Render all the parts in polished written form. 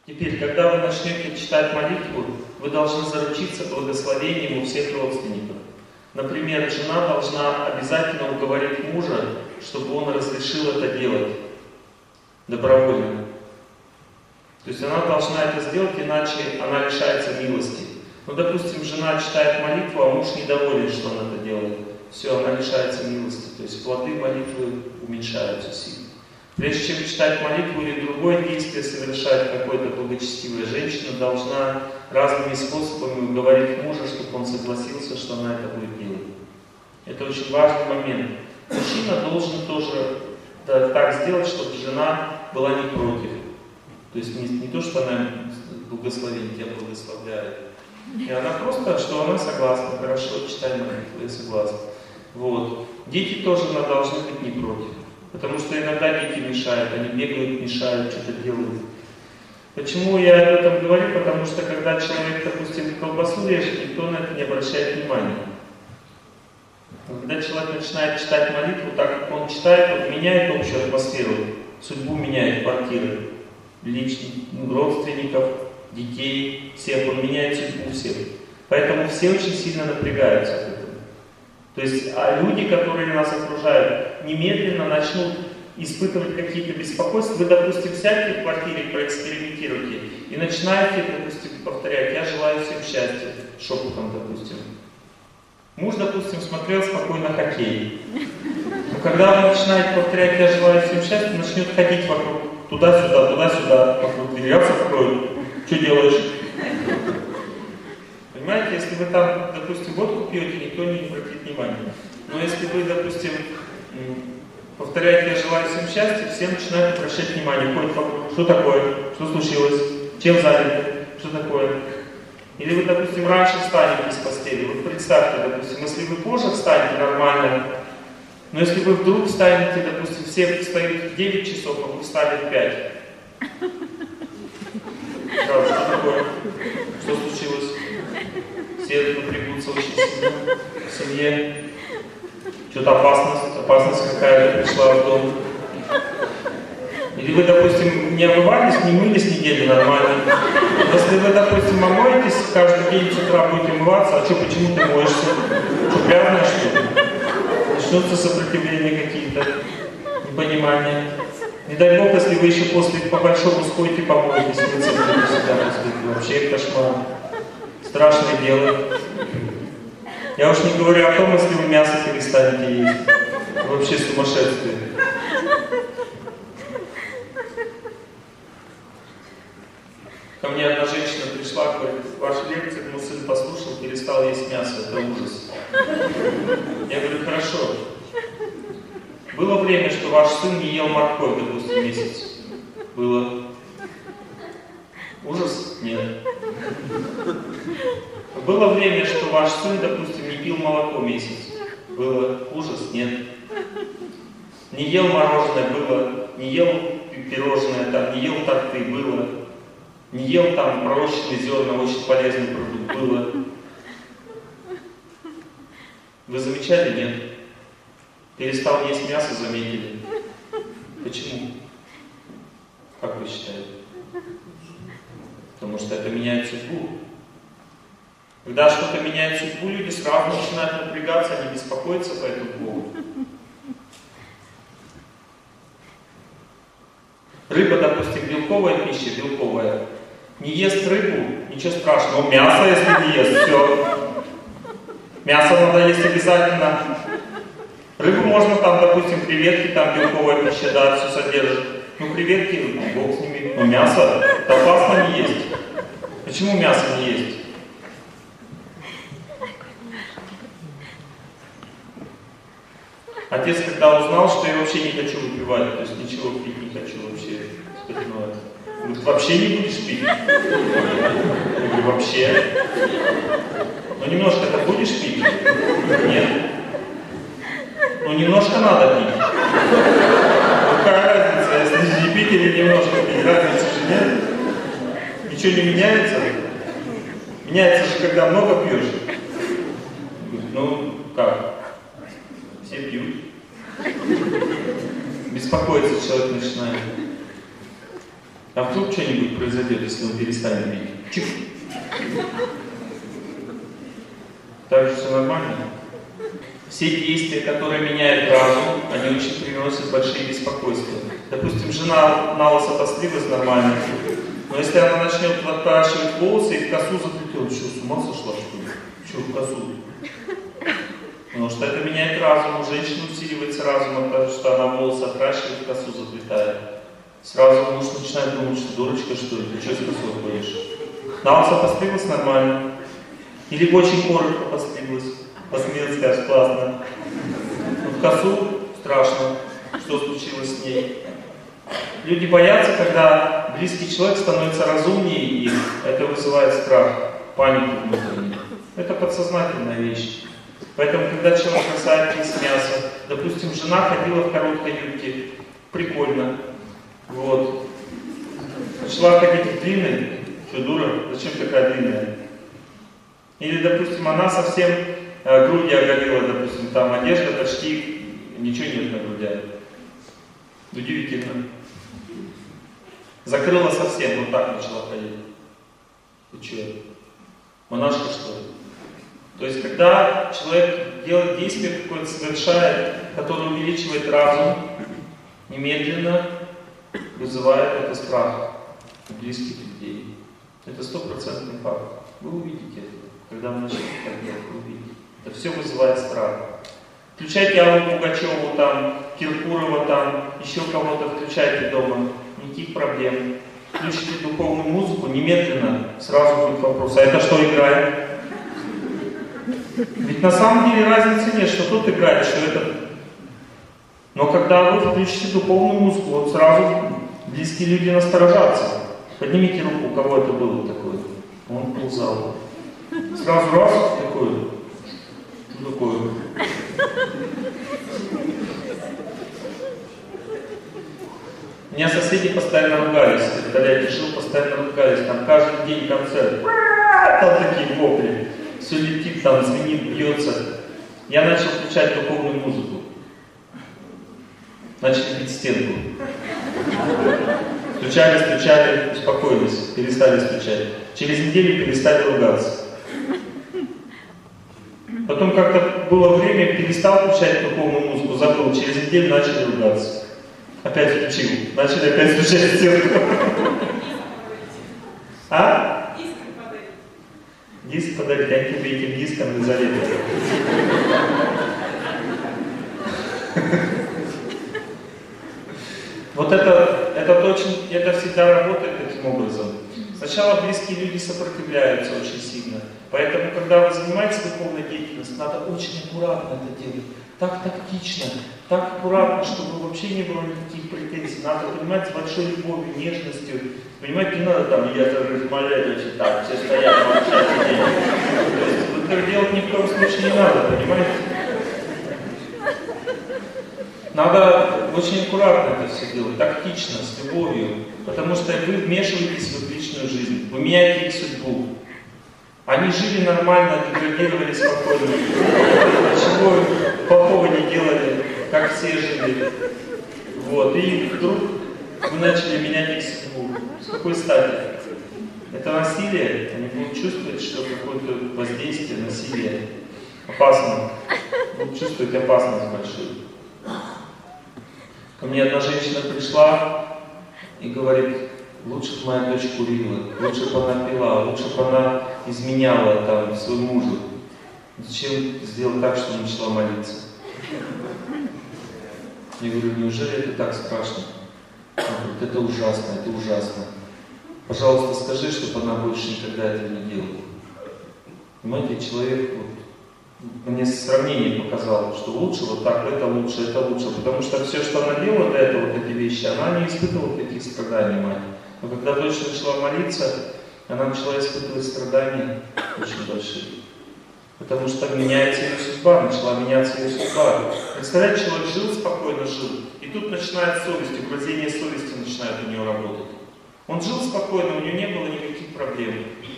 Теперь, когда вы начнете читать молитву, вы должны заручиться благословением у всех родственников. Например, жена должна обязательно уговорить мужа, чтобы он разрешил это делать добровольно. То есть она должна это сделать, иначе она лишается милости. Ну, допустим, жена читает молитву, а муж недоволен, что она это делает. Все, она лишается милости. То есть плоды молитвы уменьшаются сильно. Прежде чем читать молитву или другое действие совершать, какое-то благочестивая женщина должна разными способами уговорить мужа, чтобы он согласился, что она это будет делать. Это очень важный момент. Мужчина должен тоже так сделать, чтобы жена была не против. То есть не то, что она благословит, тебя благословляет. И она просто, что она согласна, хорошо, читай молитву, я согласна. Вот. Дети тоже должны быть не против. Потому что иногда дети мешают, они бегают, мешают, что-то делают. Почему я об этом говорю? Потому что когда человек, допустим, колбасу режет, никто на это не обращает внимания. Когда человек начинает читать молитву, так как он читает, он меняет общую атмосферу, судьбу меняет квартиры, личных, родственников, детей, всех, он меняет судьбу всех. Поэтому все очень сильно напрягаются от этого. То есть, а люди, которые нас окружают, немедленно начнут испытывать какие-то беспокойства. Вы, допустим, сядьте в квартире, проэкспериментируйте и начинаете, допустим, повторять: «Я желаю всем счастья», шепотом, допустим. Муж, допустим, смотрел спокойно хоккей. Но когда вы начинаете повторять «Я желаю всем счастья», начнет ходить вокруг, туда-сюда, вокруг двери. Раз откроет. Что делаешь? Понимаете, если вы там, допустим, водку пьете, никто не обратит внимания. Но если вы, допустим, повторяете «Я желаю всем счастья», все начинают обращать внимание, ходят вокруг. Что такое? Что случилось? Чем заняты? Что такое? Или вы, допустим, раньше встанете с постели. Вот представьте, допустим, если вы позже встанете нормально, но если вы вдруг встанете, допустим, все встают в 9 часов, а вы встали в 5. Да, что такое? Что случилось? Все напрягутся очень сильно в семье. Что-то опасность какая-то пришла в дом. Или вы, допустим, не омывались, не мылись неделю нормально. Если вы, допустим, омоетесь, каждый день с утра будете умываться, а что, почему ты моешься? Что, грязно, что ли? Начнутся сопротивления какие-то, непонимания. Не дай Бог, если вы еще после по-большому сходите, помоетесь, вообще кошмар. Страшное дело. Я уж не говорю о том, если вы мясо перестанете есть. Вообще сумасшествие. Ко мне одна женщина пришла, говорит: «Ваша лекция, мой сын послушал, перестал есть мясо, это ужас». Я говорю: «Хорошо. Было время, что ваш сын не ел морковь, допустим, месяц? Было. Ужас? Нет. Было время, что ваш сын, допустим, не пил молоко месяц? Было. Ужас? Нет. Не ел мороженое? Было. Не ел пирожное, там, не ел торты? Было. Не ел там пророщенные зерна, очень полезный продукт? Было. Вы замечали? Нет. Перестал есть мясо, заметили. Почему? Как вы считаете? Потому что это меняет судьбу. Когда что-то меняет судьбу, люди сразу начинают напрягаться, они беспокоятся по этому поводу. Рыба, допустим, белковая пища, белковая. Не ест рыбу, ничего страшного. Но мясо, если не ест, все. Мясо надо есть обязательно. Рыбу можно там, допустим, креветки, там белковая пища, да, все содержит. Ну, креветки, бог с ними. Но мясо, это опасно не есть. Почему мясо не есть? Отец, когда узнал, что я вообще не хочу выпивать, то есть ничего пить не хочу вообще спиртное. Говорит: вообще не будешь пить? Я говорю: вообще. Ну немножко-то будешь пить? Нет. Ну немножко надо пить. Какая разница, если не пить или немножко пить? Разницы же нет. Ничего не меняется? Меняется же, когда много пьешь. Ну как? Все пьют. Беспокоиться человек начинает. А вдруг что-нибудь произойдет, если он перестанет бить? Чик! Так же все нормально. Все действия, которые меняют разум, они очень приносят большие беспокойства. Допустим, жена на лысо постриглась нормально, но если она начнет отращивать волосы и в косу заплетет, что, с ума сошла, что ли? Что в косу? Потому что это меняет разум, у женщины усиливается разум, потому что она волосы отращивает, в косу заплетает. Сразу муж начинает думать, что дурочка, что ли, ты что с косой ходишь? На лысо постриглась нормально. Или очень коротко постриглась. Посмеялась, скажешь, классно. Но в косу страшно, что случилось с ней. Люди боятся, когда близкий человек становится разумнее, и это вызывает страх, панику внутреннюю. Это подсознательная вещь. Поэтому, когда человек бросает есть мясо, допустим, жена ходила в короткой юбке, прикольно. Вот. Начала ходить в длинной, что дура, зачем такая длинная? Или, допустим, она совсем груди оголила, допустим, там одежда почти, ничего нет на грудях. Удивительно. Закрыла совсем, вот так начала ходить. Ты что, монашка что ли? То есть, когда человек делает действие какое-то, совершает, которое увеличивает разум, немедленно вызывает это страх у близких людей. Это 100% факт. Вы увидите это. Когда вы начнете так делать, вы увидите. Это все вызывает страх. Включайте Аллу Пугачеву, там, Киркорова, там, еще кого-то включайте дома. Никаких проблем. Включите духовную музыку, немедленно сразу будет вопрос. А это что играет? Ведь на самом деле разницы нет, что тот играет, что этот. Но когда вы включите духовную музыку, вот сразу близкие люди насторожатся. Поднимите руку, у кого это было такое. Он ползал. Сразу раз, такое. Что такое? У меня соседи постоянно ругались. Когда я жил, постоянно ругались. Там каждый день концерт. Там такие вопли. Все летит, там звенит, бьется. Я начал включать духовную музыку. Начали бить стенку. Стучали, успокоились, перестали стучать. Через неделю перестали ругаться. Потом как-то было время, перестал включать духовную музыку, забыл, через неделю начали ругаться. Опять включил, начали опять стучать стенку. А? Диск подарить, они тебе этим диском не залепят. Вот это всегда работает таким образом. Сначала близкие люди сопротивляются очень сильно. Поэтому, когда вы занимаетесь духовной деятельностью, надо очень аккуратно это делать. Так тактично, так аккуратно, чтобы вообще не было никаких претензий. Надо понимать с большой любовью, нежностью. Понимаете, не надо там, я даже молюсь, так, все стоят, молчат, то есть вот это делать ни в коем случае не надо, понимаете? Надо очень аккуратно это все делать, тактично, с любовью, потому что вы вмешиваетесь в их личную жизнь, вы меняете их судьбу. Они жили нормально, деградировали спокойно, ничего плохого не делали, как все жили. Вот. И вдруг вы начали менять их судьбу. С какой стати? Это насилие, они будут чувствовать, что какое-то воздействие, насилие опасно, будут чувствовать опасность большую. Ко мне одна женщина пришла и говорит: лучше бы моя дочь курила, лучше бы она пила, лучше бы она изменяла там своему мужу. Зачем сделать так, что начала молиться? Я говорю: неужели это так страшно? Она говорит: это ужасно, это ужасно. Пожалуйста, скажи, чтобы она больше никогда этого не делала. Понимаете, человек мне сравнение показало, что лучше вот так, это лучше, потому что все, что она делала до этого, вот эти вещи, она не испытывала таких страданий, мать. Но когда дочь начала молиться, она начала испытывать страдания очень большие. Потому что меняется ее судьба, начала меняться ее судьба. Представляете, человек жил спокойно, жил, и тут начинает совесть, угрызение совести начинает у нее работать. Он жил спокойно, у него не было никаких проблем.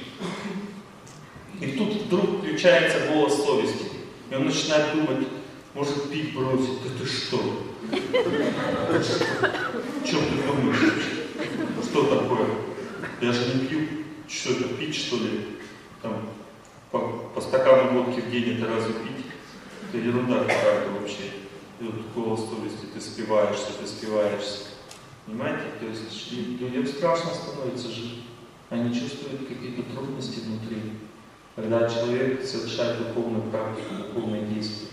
И тут вдруг включается голос совести. И он начинает думать: может, пить бросить? Да ты что? О чем ты думаешь? Что такое? Я же не пью. Что это, пить что ли? Там, по стакану водки в день это разве пить? Это ерунда какая-то вообще. И вот голос совести, ты спиваешься. Понимаете? То есть людям страшно становится жить. Они чувствуют какие-то трудности внутри, когда человек совершает духовную практику, духовные действия.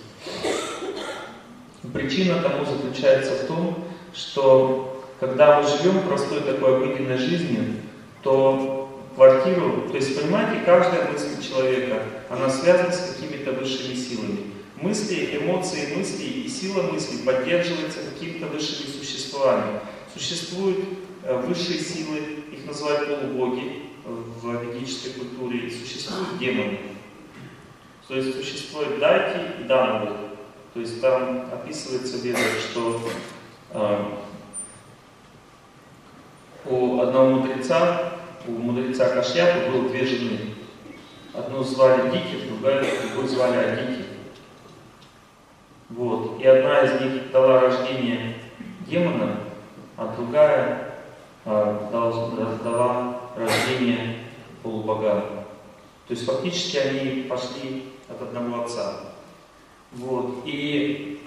Причина тому заключается в том, что когда мы живем простой такой обыденной жизнью, то квартиру, то есть, понимаете, каждая мысль человека, она связана с какими-то высшими силами. Мысли, эмоции, мысли и сила мысли поддерживается какими-то высшими существами. Существуют высшие силы, их называют полубоги в ведической культуре, и существуют демоны. То есть существуют дайки и дановы. То есть там описывается в Ведах, что у одного мудреца, Кашьяпы было две жены. Одну звали Дики, другую звали Адики. Вот. И одна из них дала рождение демона, а другая дала рождение полубога. То есть фактически они пошли от одного отца. Вот. И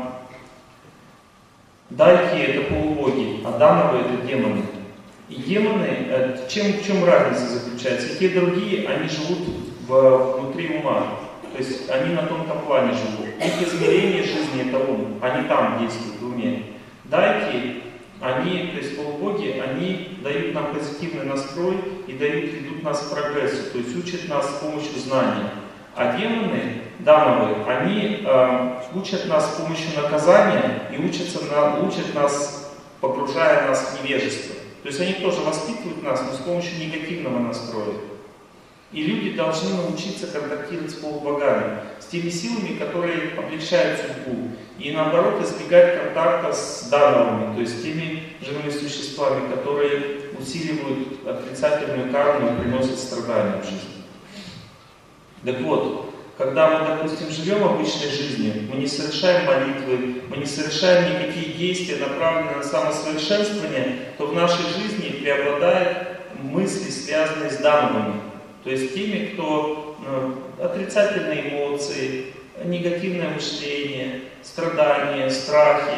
дайки это полубоги, а дановы это демоны. И демоны, в чем разница заключается? И те, и другие, они живут внутри ума. То есть они на тонком плане живут. Их измерение жизни это ум, они там действуют в уме. Дайки, они, то есть полубоги, они дают нам позитивный настрой и ведут нас к прогрессу, то есть учат нас с помощью знания. А демоны, дановы, они учат нас с помощью наказания и учат нас, погружая нас в невежество. То есть они тоже воспитывают нас, но с помощью негативного настроя. И люди должны научиться контактировать с полубогами, с теми силами, которые облегчают судьбу. И наоборот избегать контакта с дановыми, то есть с теми живыми существами, которые усиливают отрицательную карму и приносят страдания в жизни. Так вот, когда мы, допустим, живем обычной жизнью, мы не совершаем молитвы, мы не совершаем никакие действия, направленные на самосовершенствование, то в нашей жизни преобладают мысли, связанные с дановыми. То есть теми, кто отрицательные эмоции, негативное мышление, страдания, страхи,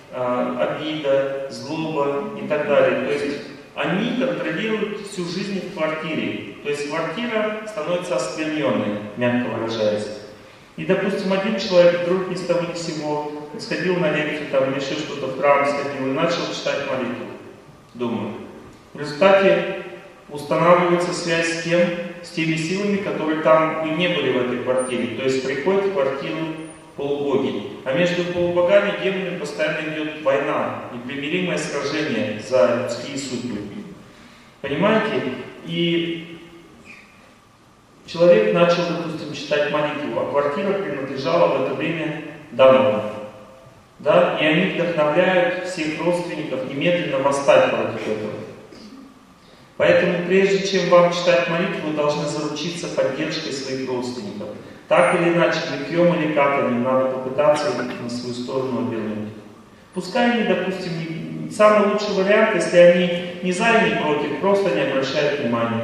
обида, злоба и так далее. То есть они контролируют всю жизнь в квартире. То есть квартира становится оскверненной, мягко выражаясь. И, допустим, один человек вдруг ни с того ни с сего сходил на лекцию, там, или еще что-то, в храм сходил и начал читать молитву дома. В результате устанавливается связь с теми силами, которые там и не были в этой квартире. То есть приходят в квартиру полубоги. А между полубогами и демонами постоянно идет война, непримиримое сражение за людские судьбы. Понимаете? И человек начал, допустим, читать молитву, а квартира принадлежала в это время дановым. Да? И они вдохновляют всех родственников немедленно восстать против этого. Поэтому прежде чем вам читать молитву, вы должны заручиться поддержкой своих родственников. Так или иначе, ликьем или капанием надо попытаться их на свою сторону обернуть. Пускай они, допустим, самый лучший вариант, если они не за и не против, просто не обращают внимания.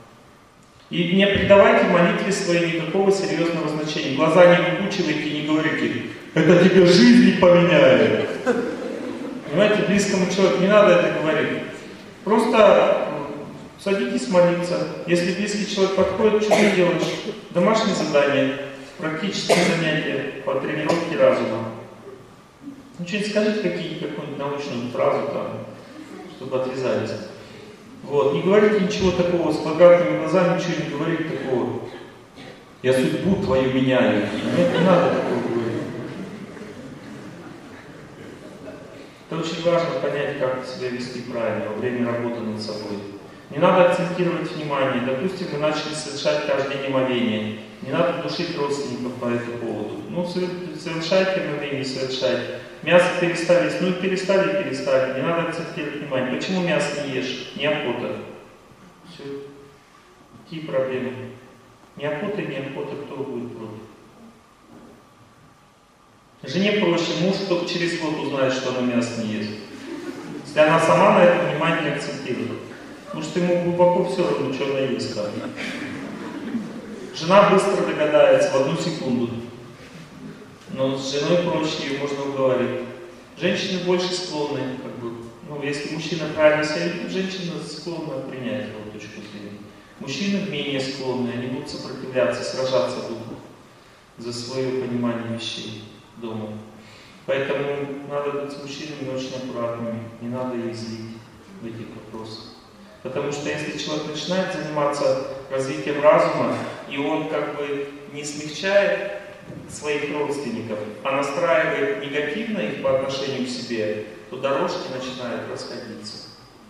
И не придавайте молитве своей никакого серьезного значения. Глаза не выпучивайте и не говорите: это тебе жизнь поменяет. Понимаете, близкому человеку не надо это говорить. Просто садитесь молиться. Если близкий человек подходит, что ты делаешь? Домашнее задание, практические занятия по тренировке разума. Ну, что-нибудь скажите какую-нибудь научную фразу там, чтобы отвязались. Вот. Не говорите ничего такого, с квадратными глазами ничего не говорите такого. Я судьбу твою меняю. Нет, не надо такого говорить. Это очень важно понять, как себя вести правильно во время работы над собой. Не надо акцентировать внимание. Допустим, вы начали совершать каждое день омовение. Не надо душить родственников по этому поводу. Ну, совершайте омовение, совершайте. Мясо перестали есть. Ну, перестали. Не надо акцентировать внимание. Почему мясо не ешь? Неохота. Все. Какие проблемы? Неохота, кто будет против? Жене проще. Муж только через год узнает, что она мясо не ест. Если если она сама на это внимание акцентирует. Потому что ему глубоко все равно, что она ей скажет. Жена быстро догадается, в 1 секунду. Но с женой проще, ее можно уговорить. Женщины больше склонны, если мужчина правильно себя ведет, женщина склонна принять его точку зрения. Мужчины менее склонны, они будут сопротивляться, сражаться будут за свое понимание вещей дома. Поэтому надо быть с мужчинами очень аккуратными, не надо их злить в этих вопросах. Потому что если человек начинает заниматься развитием разума, и он не смягчает своих родственников, а настраивает негативно их по отношению к себе, то дорожки начинают расходиться.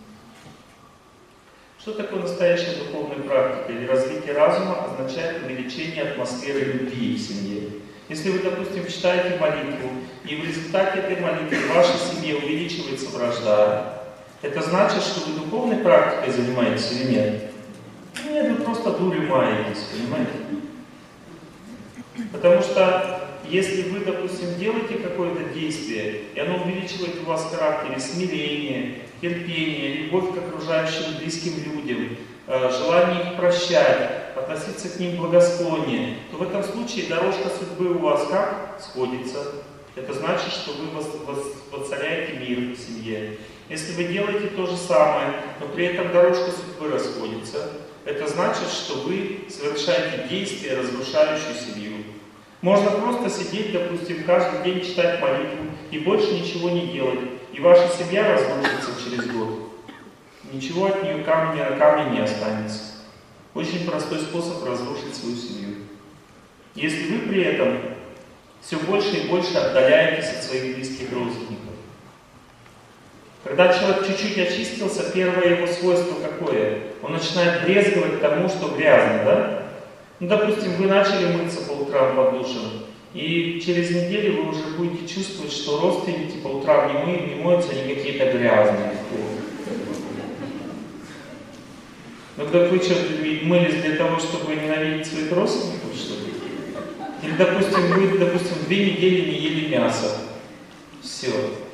Что такое настоящая духовная практика или развитие разума означает увеличение атмосферы любви в семье. Если вы, допустим, читаете молитву, и в результате этой молитвы в вашей семье увеличивается вражда, это значит, что вы духовной практикой занимаетесь или нет? Нет, вы просто дурью маетесь, понимаете? Потому что если вы, допустим, делаете какое-то действие, и оно увеличивает у вас в характере смирение, терпение, любовь к окружающим близким людям, желание их прощать, относиться к ним благосклоннее, то в этом случае дорожка судьбы у вас как сходится? Это значит, что вы воцаряете мир в семье. Если вы делаете то же самое, но при этом дорожка судьбы расходится, это значит, что вы совершаете действия, разрушающие семью. Можно просто сидеть, допустим, каждый день читать молитву и больше ничего не делать, и ваша семья разрушится через год. Ничего от нее камень на камне не останется. Очень простой способ разрушить свою семью. Если вы при этом все больше и больше отдаляетесь от своих близких родственников. Когда человек чуть-чуть очистился, первое его свойство какое? Он начинает брезговать тому, что грязно, да? Допустим, вы начали мыться по утрам под душем, и через неделю вы уже будете чувствовать, что родственники по утрам не моются, они какие-то грязные. Но как вы что, мылись для того, чтобы ненавидеть своих родственников, что ли? Или, допустим, вы, 2 недели не ели мясо. Все.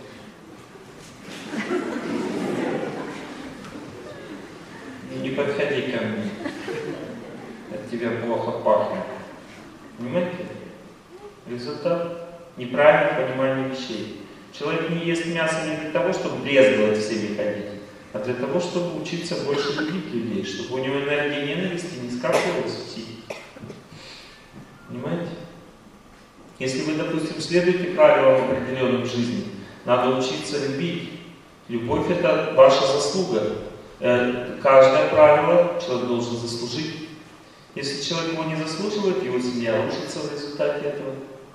Не подходи ко мне. От тебя плохо пахнет. Понимаете? Результат неправильного понимания вещей. Человек не ест мясо не для того, чтобы брезговать всеми ходить, а для того, чтобы учиться больше любить людей, чтобы у него энергия ненависти не скапливалась в психике. Понимаете? Если вы, допустим, следуете правилам определенным в жизни, надо учиться любить. Любовь — это ваша заслуга. Каждое правило человек должен заслужить. Если человек его не заслуживает, его семья рушится в результате этого.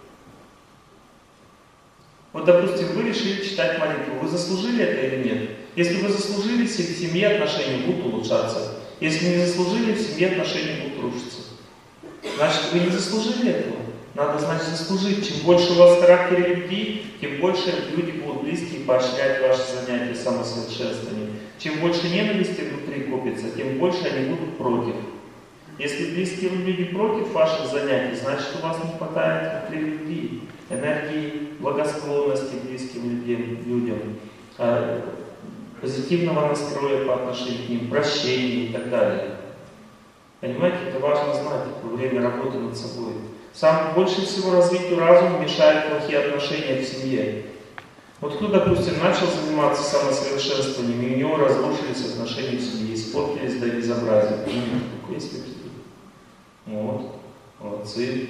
Вот, допустим, вы решили читать молитву. Вы заслужили это или нет? Если вы заслужили, в семье отношения будут улучшаться. Если не заслужили, в семье отношения будут рушиться. Значит, вы не заслужили этого. Надо, значит, заслужить. Чем больше у вас в характере любви, тем больше люди будут близкие поощрять ваши занятия самосовершенствованием. Чем больше ненависти внутри копится, тем больше они будут против. Если близкие люди против ваших занятий, значит, у вас не хватает внутри любви, энергии благосклонности близким людям, позитивного настроя по отношению к ним, прощения и так далее. Понимаете, это важно знать во время работы над собой. Больше всего развитию разума мешают плохие отношения в семье. Вот кто, допустим, начал заниматься самосовершенствованием, и у него разрушились отношения в семье, испортились до безобразия. Какой есть такие? Вот, молодцы.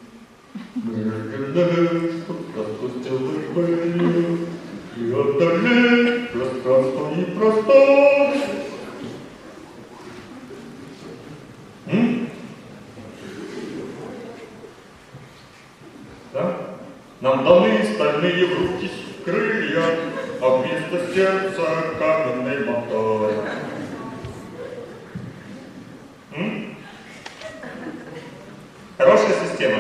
И отдалить пространство и простор. Да? Нам даны стальные в руки крылья, а вместо сердца каменный мотор. Хорошая система.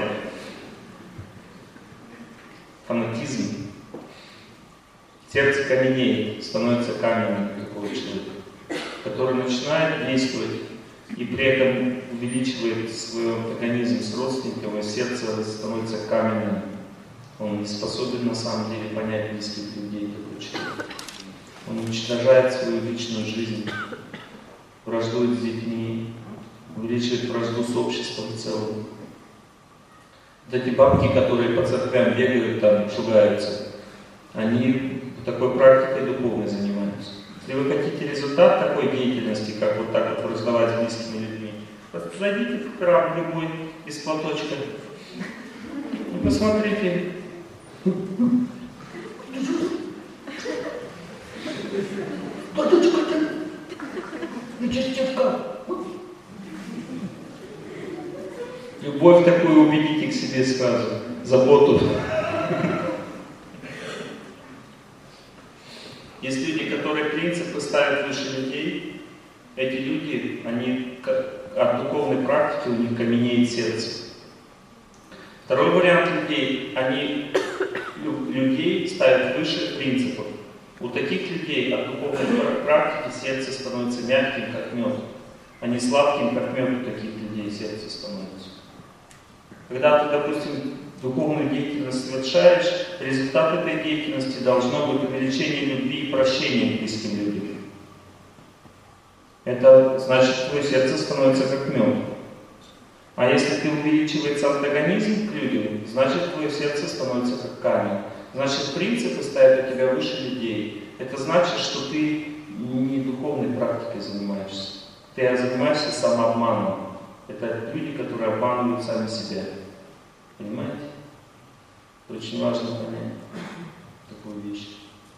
Фанатизм. Сердце каменеет, становится каменным такого человека, который начинает действовать и при этом увеличивает свой антагонизм с родственником, и сердце становится каменным. Он не способен на самом деле понять близких людей, такой человек. Он уничтожает свою личную жизнь, враждует с детьми, увеличивает вражду с обществом в целом. Вот эти бабки, которые по церквям бегают, там, шугаются, они такой практикой духовной занимаются. Если вы хотите результат такой деятельности, как вот так вот враждовать с близкими людьми, просто зайдите в храм любой без платочка и посмотрите. Платочка-то, частевка. Любовь такую убедите к себе сразу, заботу. Есть люди, которые принципы ставят выше людей. Эти люди, они от духовной практики, у них каменеет сердце. Второй вариант людей, они людей ставят выше принципов. У таких людей от духовной практики сердце становится мягким, как мед, а не сладким, как мед у таких людей сердце становится. Когда ты, допустим, духовную деятельность совершаешь, результат этой деятельности должно быть увеличение любви и прощения к близким людям. Это значит, твое сердце становится как мед. А если ты увеличивается антагонизм к людям, значит, твое сердце становится как камень. Значит, принципы ставят у тебя выше людей. Это значит, что ты не духовной практикой занимаешься. Ты занимаешься самообманом. Это люди, которые обманывают сами себя. Понимаете? Это очень важно понять такую вещь.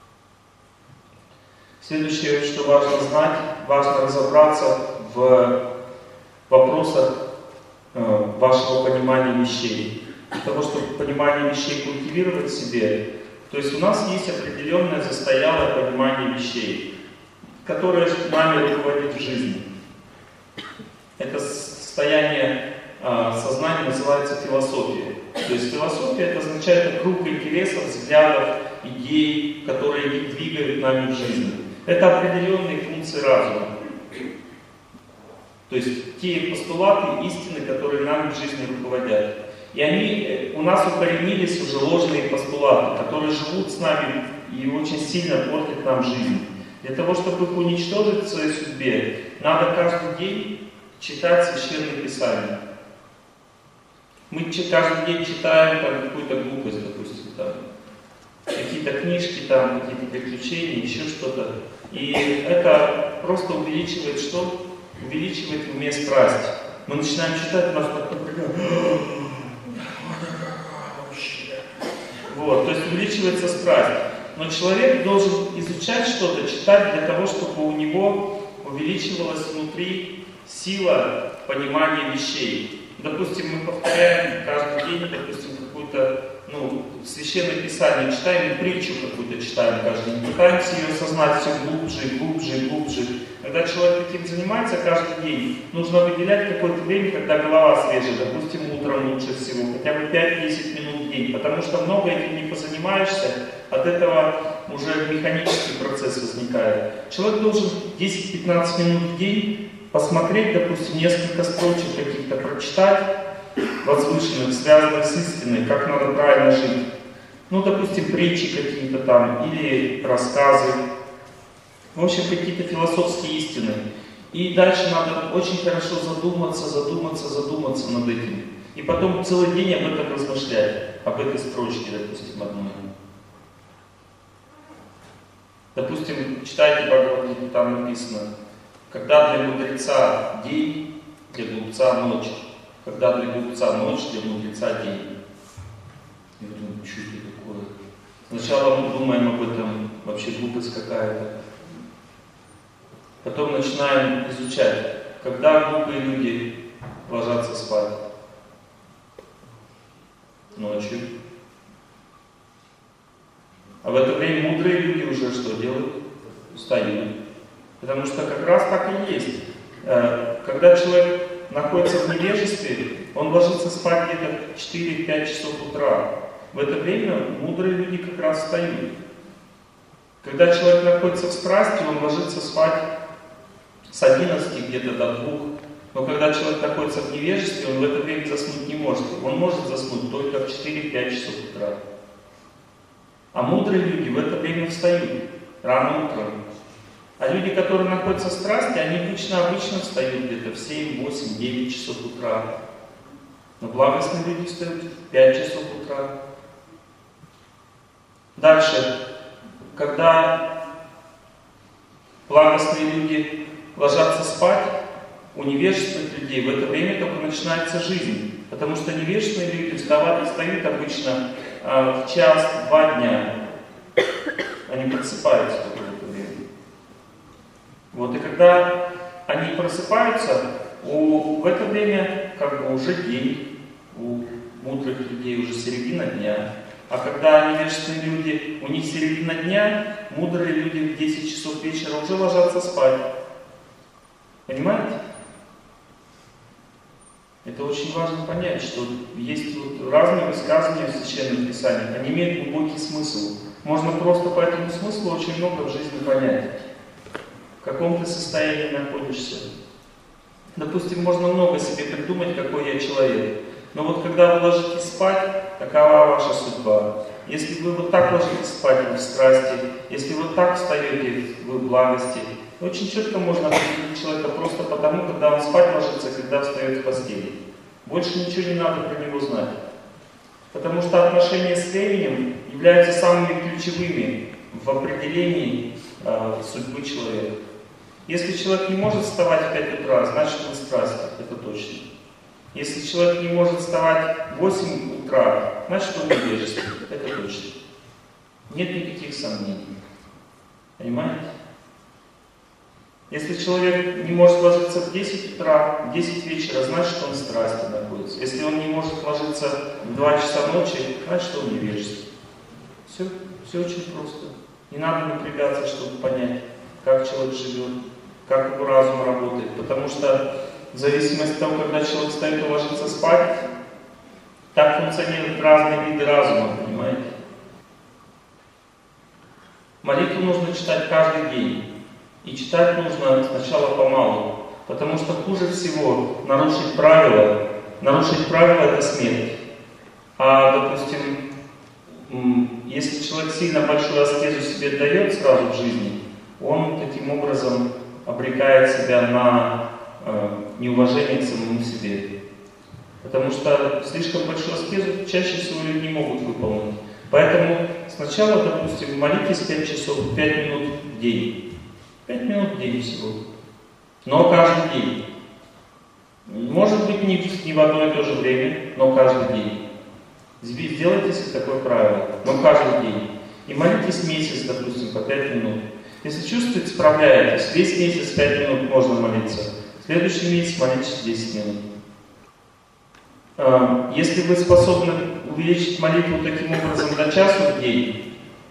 Следующее, что важно знать, важно разобраться в вопросах вашего понимания вещей. Для того, чтобы понимание вещей культивировать в себе, то есть у нас есть определенное застоялое понимание вещей, которое нами руководит в жизни. Это состояние сознания называется философия. То есть философия это означает круг интересов, взглядов, идей, которые двигают нами в жизни. Это определенные функции разума. То есть те постулаты, истины, которые нами в жизни руководят. И они у нас укоренились уже ложные постулаты, которые живут с нами и очень сильно портят нам жизнь. Для того, чтобы их уничтожить в своей судьбе, надо каждый день читать Священное Писание. Мы каждый день читаем там какую-то глупость, допустим, там, какие-то книжки, там, какие-то приключения, еще что-то. И это просто увеличивает что? Увеличивает в уме страсть. Мы начинаем читать, у нас так напрягает. Вот, то есть увеличивается страсть. Но человек должен изучать что-то, читать для того, чтобы у него увеличивалась внутри сила понимания вещей. Допустим, мы повторяем каждый день, допустим, какую-то, Священное Писание читаем, притчу какую-то читаем каждый день, пытаемся ее осознать все глубже и глубже и глубже. Когда человек таким занимается каждый день, нужно выделять какое-то время, когда голова свежая, допустим, утром лучше всего, хотя бы 5-10 минут в день, потому что много этим не позанимаешься, от этого уже механический процесс возникает. Человек должен 10-15 минут в день посмотреть, допустим, несколько строчек каких-то прочитать, возвышенных, связанных с истиной, как надо правильно жить. Допустим, притчи какие-то там, или рассказы. В общем, какие-то философские истины. И дальше надо очень хорошо задуматься над этим. И потом целый день об этом размышлять, об этой строчке, допустим, одной. Допустим, читайте Бхагавад-гиту, там написано, когда для мудреца день, для глупца ночь. Когда для глупца ночь, для мудреца день. Я думаю, что это такое? Сначала мы думаем об этом, вообще глупость какая-то. Потом начинаем изучать, когда глупые люди ложатся спать. Ночью. А в это время мудрые люди уже что делают? Встают. Потому что как раз так и есть. Когда человек находится в невежестве, он ложится спать где-то 4-5 часов утра. В это время мудрые люди как раз встают. Когда человек находится в страсти, он ложится спать с 11 где-то до 2. Но когда человек находится в невежестве, он в это время заснуть не может. Он может заснуть только в 4-5 часов утра. А мудрые люди в это время встают. рано утром. А люди, которые находятся в страсти, они обычно встают где-то в 7, 8, 9 часов утра. Но благостные люди встают в 5 часов утра. Дальше, когда благостные люди ложатся спать, у невежественных людей в это время только начинается жизнь. Потому что невежественные люди встают обычно в час-два дня. Они просыпаются только в это время. Вот, и когда они просыпаются, в это время как бы уже день, у мудрых людей уже середина дня. А когда невежественные люди, у них середина дня, мудрые люди в 10 часов вечера уже ложатся спать. Понимаете? Это очень важно понять, что есть вот разные высказывания в Священных Писаниях, они имеют глубокий смысл. Можно просто по этому смыслу очень много в жизни понять. В каком ты состоянии находишься. Допустим, можно много себе придумать, какой я человек. Но вот когда вы ложитесь спать, такова ваша судьба. Если вы вот так ложитесь спать, вы в страсти, если вы так встаете, вы в благости, очень четко можно определить человека просто потому, когда он спать ложится, когда встает в постели. Больше ничего не надо про него знать. Потому что отношения с временем являются самыми ключевыми в определении судьбы человека. Если человек не может вставать в 5 утра, значит он в страсти, это точно. Если человек не может вставать в 8 утра, значит он в невежестве, это точно. Нет никаких сомнений. Понимаете? Если человек не может ложиться в 10 утра, в 10 вечера, значит он в страсти находится. Если он не может ложиться в 2 часа ночи, значит он в невежестве. Все очень просто. Не надо напрягаться, чтобы понять, как человек живет, как его разум работает. Потому что в зависимости от того, когда человек встает и ложится спать, так функционируют разные виды разума, понимаете? Молитву нужно читать каждый день. И читать нужно сначала помалу. Потому что хуже всего нарушить правила. Нарушить правила — это смерть. А, допустим, если человек сильно большую аскезу себе дает сразу в жизни, он таким образом обрекает себя на неуважение к самому себе. Потому что слишком большую аскезу чаще всего люди не могут выполнить. Поэтому сначала, допустим, молитесь 5 часов, 5 минут в день. 5 минут в день всего. Но каждый день. Может быть, не в одно и то же время, но каждый день. Сделайте себе такое правило, но каждый день. И молитесь месяц, допустим, по 5 минут. Если чувствуете, справляетесь, весь месяц 5 минут можно молиться. Следующий месяц молитесь 10 минут. Если вы способны увеличить молитву таким образом до часа в день,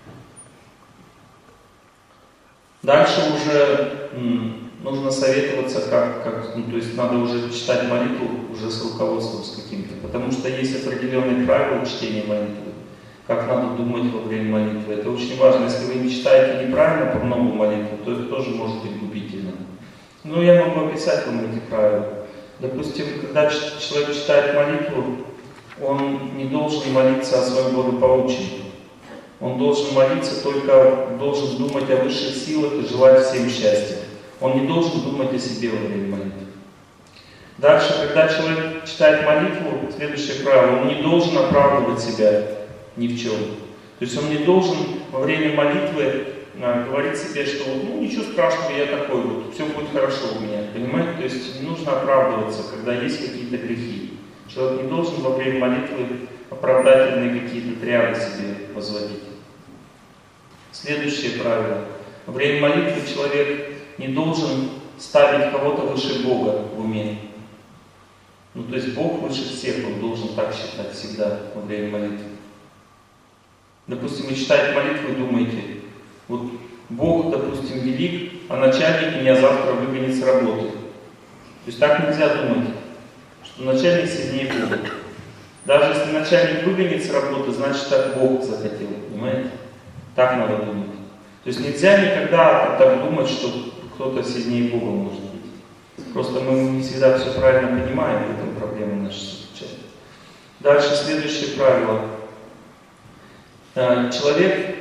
дальше уже нужно советоваться, то есть надо уже читать молитву уже с руководством с каким-то, потому что есть определенные правила чтения молитвы, как надо думать во время молитвы. Это очень важно. Если вы не читаете неправильно по многу молитву, то это тоже может быть губительно. Но я могу описать вам эти правила. Допустим, когда человек читает молитву, он не должен молиться о своем благополучии. Он должен молиться только, должен думать о высших силах и желать всем счастья. Он не должен думать о себе во время молитвы. Дальше, когда человек читает молитву, следующее правило, он не должен оправдывать себя ни в чем. То есть он не должен во время молитвы говорить себе, что ничего страшного, я такой вот, все будет хорошо у меня. Понимаете? То есть не нужно оправдываться, когда есть какие-то грехи. Человек не должен во время молитвы оправдательные какие-то триады себе возводить. Следующее правило. Во время молитвы человек не должен ставить кого-то выше Бога в уме. То есть Бог выше всех, он должен так считать всегда во время молитвы. Допустим, вы читаете молитву и думаете, вот Бог, допустим, велик, а начальник меня завтра выгонит с работы. То есть так нельзя думать, что начальник сильнее Бога. Даже если начальник выгонит с работы, значит так Бог захотел, понимаете? Так надо думать. То есть нельзя никогда так думать, что кто-то сильнее Бога может быть. Просто мы не всегда все правильно понимаем, в этом проблема наша заключается. Дальше следующее правило. Человек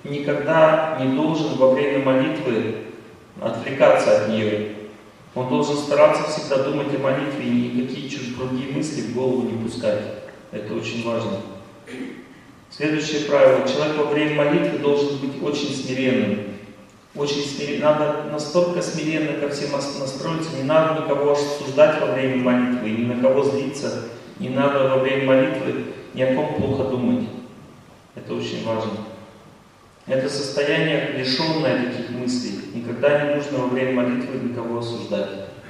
никогда не должен во время молитвы отвлекаться от нее. Он должен стараться всегда думать о молитве и никакие другие мысли в голову не пускать. Это очень важно. Следующее правило. Человек во время молитвы должен быть очень смиренным. Очень смиренным. Надо настолько смиренно ко всем настроиться. Не надо никого осуждать во время молитвы, ни на кого злиться. Не надо во время молитвы ни о ком плохо думать. Это очень важно. Это состояние, лишенное таких мыслей. Никогда не нужно во время молитвы никого осуждать.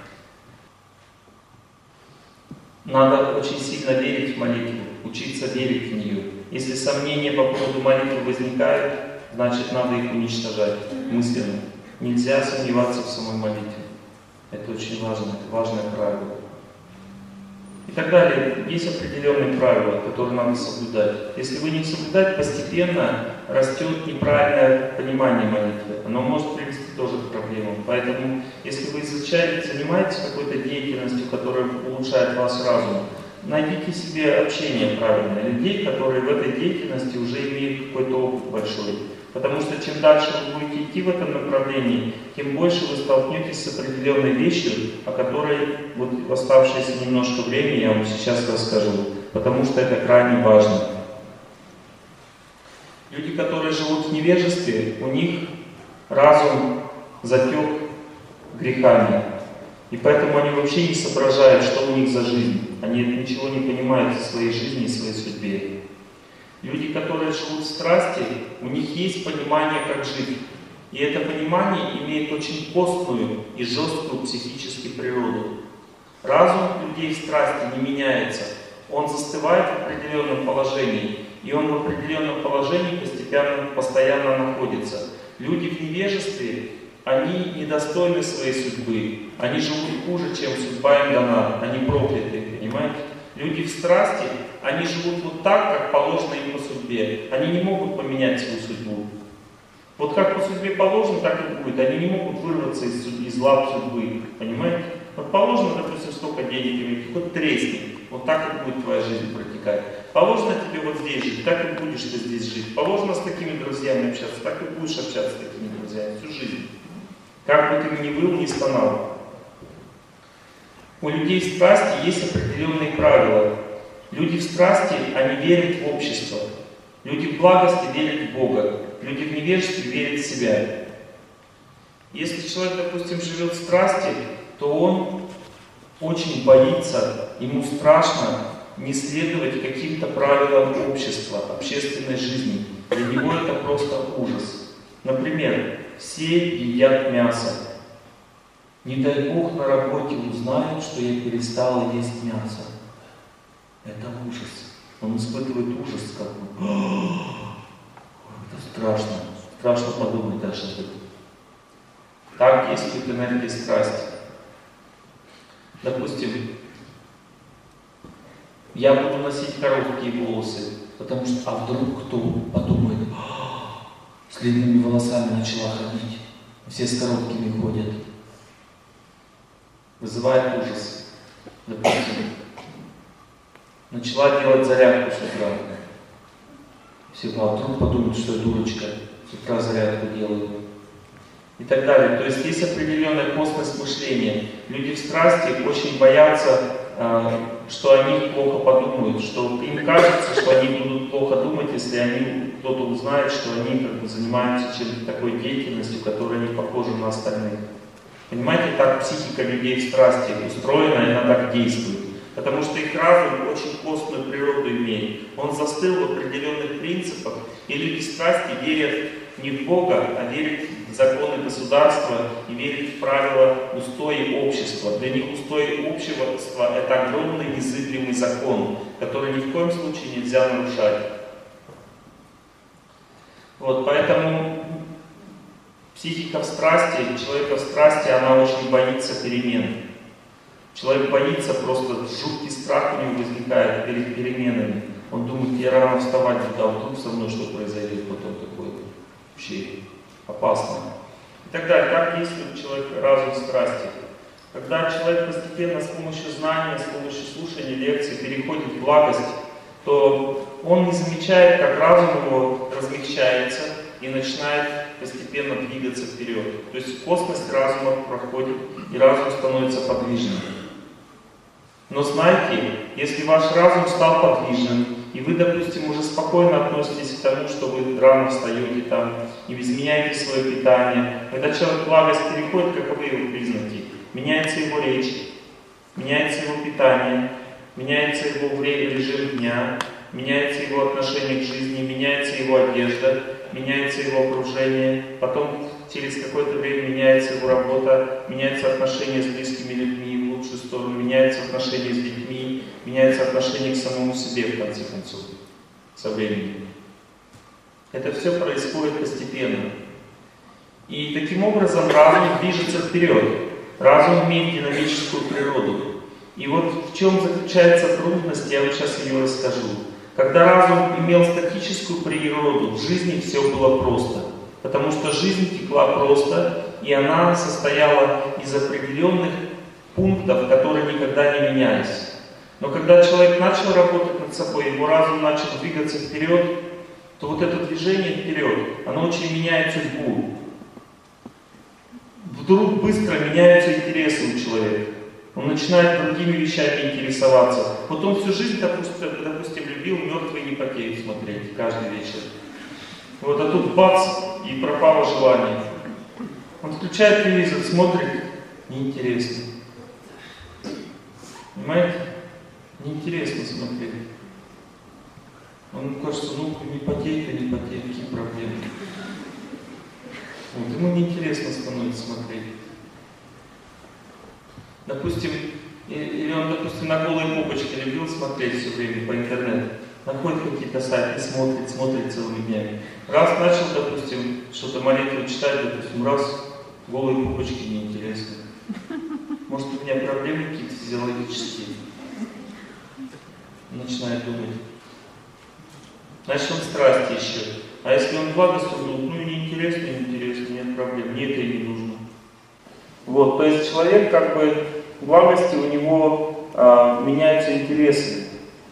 Надо очень сильно верить в молитву, учиться верить в нее. Если сомнения по поводу молитвы возникают, значит надо их уничтожать мысленно. Нельзя сомневаться в самой молитве. Это очень важно, это важное правило. И так далее. Есть определенные правила, которые надо соблюдать. Если вы не соблюдаете, постепенно растет неправильное понимание молитвы. Оно может привести тоже к проблемам. Поэтому, если вы изучаете, занимаетесь какой-то деятельностью, которая улучшает ваш разум, найдите себе общение правильное, людей, которые в этой деятельности уже имеют какой-то опыт большой. Потому что чем дальше вы будете идти в этом направлении, тем больше вы столкнетесь с определенной вещью, о которой вот в оставшееся немножко времени я вам сейчас расскажу. Потому что это крайне важно. Люди, которые живут в невежестве, у них разум затек грехами. И поэтому они вообще не соображают, что у них за жизнь. Они ничего не понимают в своей жизни и своей судьбе. Люди, которые живут в страсти, у них есть понимание, как жить. И это понимание имеет очень костную и жесткую психическую природу. Разум людей в страсти не меняется. Он застывает в определенном положении. И он в определенном положении постоянно находится. Люди в невежестве, они недостойны своей судьбы. Они живут хуже, чем судьба им дана. Они прокляты, понимаете? Люди в страсти, они живут вот так, как положено им по судьбе. Они не могут поменять свою судьбу. Вот как по судьбе положено, так и будет. Они не могут вырваться из лап судьбы. Понимаете? Вот положено, допустим, столько денег иметь, хоть тресни. Вот так и будет твоя жизнь протекать. Положено тебе вот здесь жить, так и будешь ты здесь жить. Положено с такими друзьями общаться, так и будешь общаться с такими друзьями всю жизнь. Как бы ты ни выл, ни стонал. У людей в страсти есть определенные правила. Люди в страсти, они верят в общество. Люди в благости верят в Бога. Люди в невежестве верят в себя. Если человек, допустим, живет в страсти, то он очень боится, ему страшно не следовать каким-то правилам общества, общественной жизни. Для него это просто ужас. Например, все едят мясо. Не дай Бог на работе узнают, что я перестала есть мясо. Это ужас. Он испытывает ужас, как бы. Это страшно. Страшно подумать даже об этом. Так действует энергия страсти. Допустим, я буду носить короткие волосы, потому что, а вдруг кто подумает, с длинными волосами начала ходить, все с короткими ходят. Вызывает ужас. Допустим, начала делать зарядку с утра. Все, а вдруг подумают, что я дурочка, с утра зарядку делаю. И так далее. То есть есть определенная косность мышления. Люди в страсти очень боятся, что они плохо подумают, что им кажется, что они будут плохо думать, если кто-то узнает, что они занимаются чем-то такой деятельностью, которая не похожа на остальных. Понимаете, так психика людей в страсти устроена, и она так действует. Потому что их разум очень костную природу имеет. Он застыл в определенных принципах, и люди в страсти верят не в Бога, а верят в законы государства и верят в правила, устои общества. Для них устои общества — это огромный незыблемый закон, который ни в коем случае нельзя нарушать. Вот, поэтому психика в страсти, человека в страсти, она очень боится перемен. Человек боится, просто жуткий страх у него возникает перед переменами. Он думает, я рано вставать буду, а вдруг со мной что произойдет потом такое. Вообще опасно. И так далее. Так действует человек разум в страсти. Когда человек постепенно с помощью знания, с помощью слушания лекций переходит в благость, то он не замечает, как разум его размягчается, и начинает постепенно двигаться вперед. То есть косность разума проходит, и разум становится подвижным. Но знайте, если ваш разум стал подвижным, и вы, допустим, уже спокойно относитесь к тому, что вы рано встаете там, и изменяете свое питание, когда человек в благость переходит, каковы его признаки? Меняется его речь, меняется его питание, меняется его режим дня, меняется его отношение к жизни, меняется его одежда, меняется его окружение, потом через какое-то время меняется его работа, меняется отношение с близкими людьми в лучшую сторону, меняется отношение с детьми, меняется отношение к самому себе, в конце концов, со временем. Это все происходит постепенно. И таким образом разум движется вперед. Разум имеет динамическую природу. И вот в чем заключается трудность, я вот сейчас ее расскажу. Когда разум имел статическую природу, в жизни все было просто. Потому что жизнь текла просто, и она состояла из определенных пунктов, которые никогда не менялись. Но когда человек начал работать над собой, его разум начал двигаться вперед, то вот это движение вперед, оно очень меняет судьбу. Вдруг быстро меняются интересы у человека. Он начинает другими вещами интересоваться. Вот он всю жизнь, допустим, любил «Мертвые не потеют» смотреть каждый вечер. Вот, а тут бац, и пропало желание. Он включает телевизор, смотрит, неинтересно. Понимаете? Неинтересно смотреть. Он кажется, ну не потеет, а не потеет, какие проблемы. Вот, ему неинтересно становится смотреть. Допустим, или он, допустим, на голые попочки любил смотреть все время по интернету. Находит какие-то сайты, смотрит целыми днями. Раз начал, допустим, что-то молитву читать, допустим, раз, голые попочки неинтересны. Может, у меня проблемы какие-то физиологические? Начинает думать. Значит, он страсти ищет. А если он благостью, ну неинтересно, нет проблем, мне это и не нужно. Вот, то есть человек как бы в благости у него меняются интересы.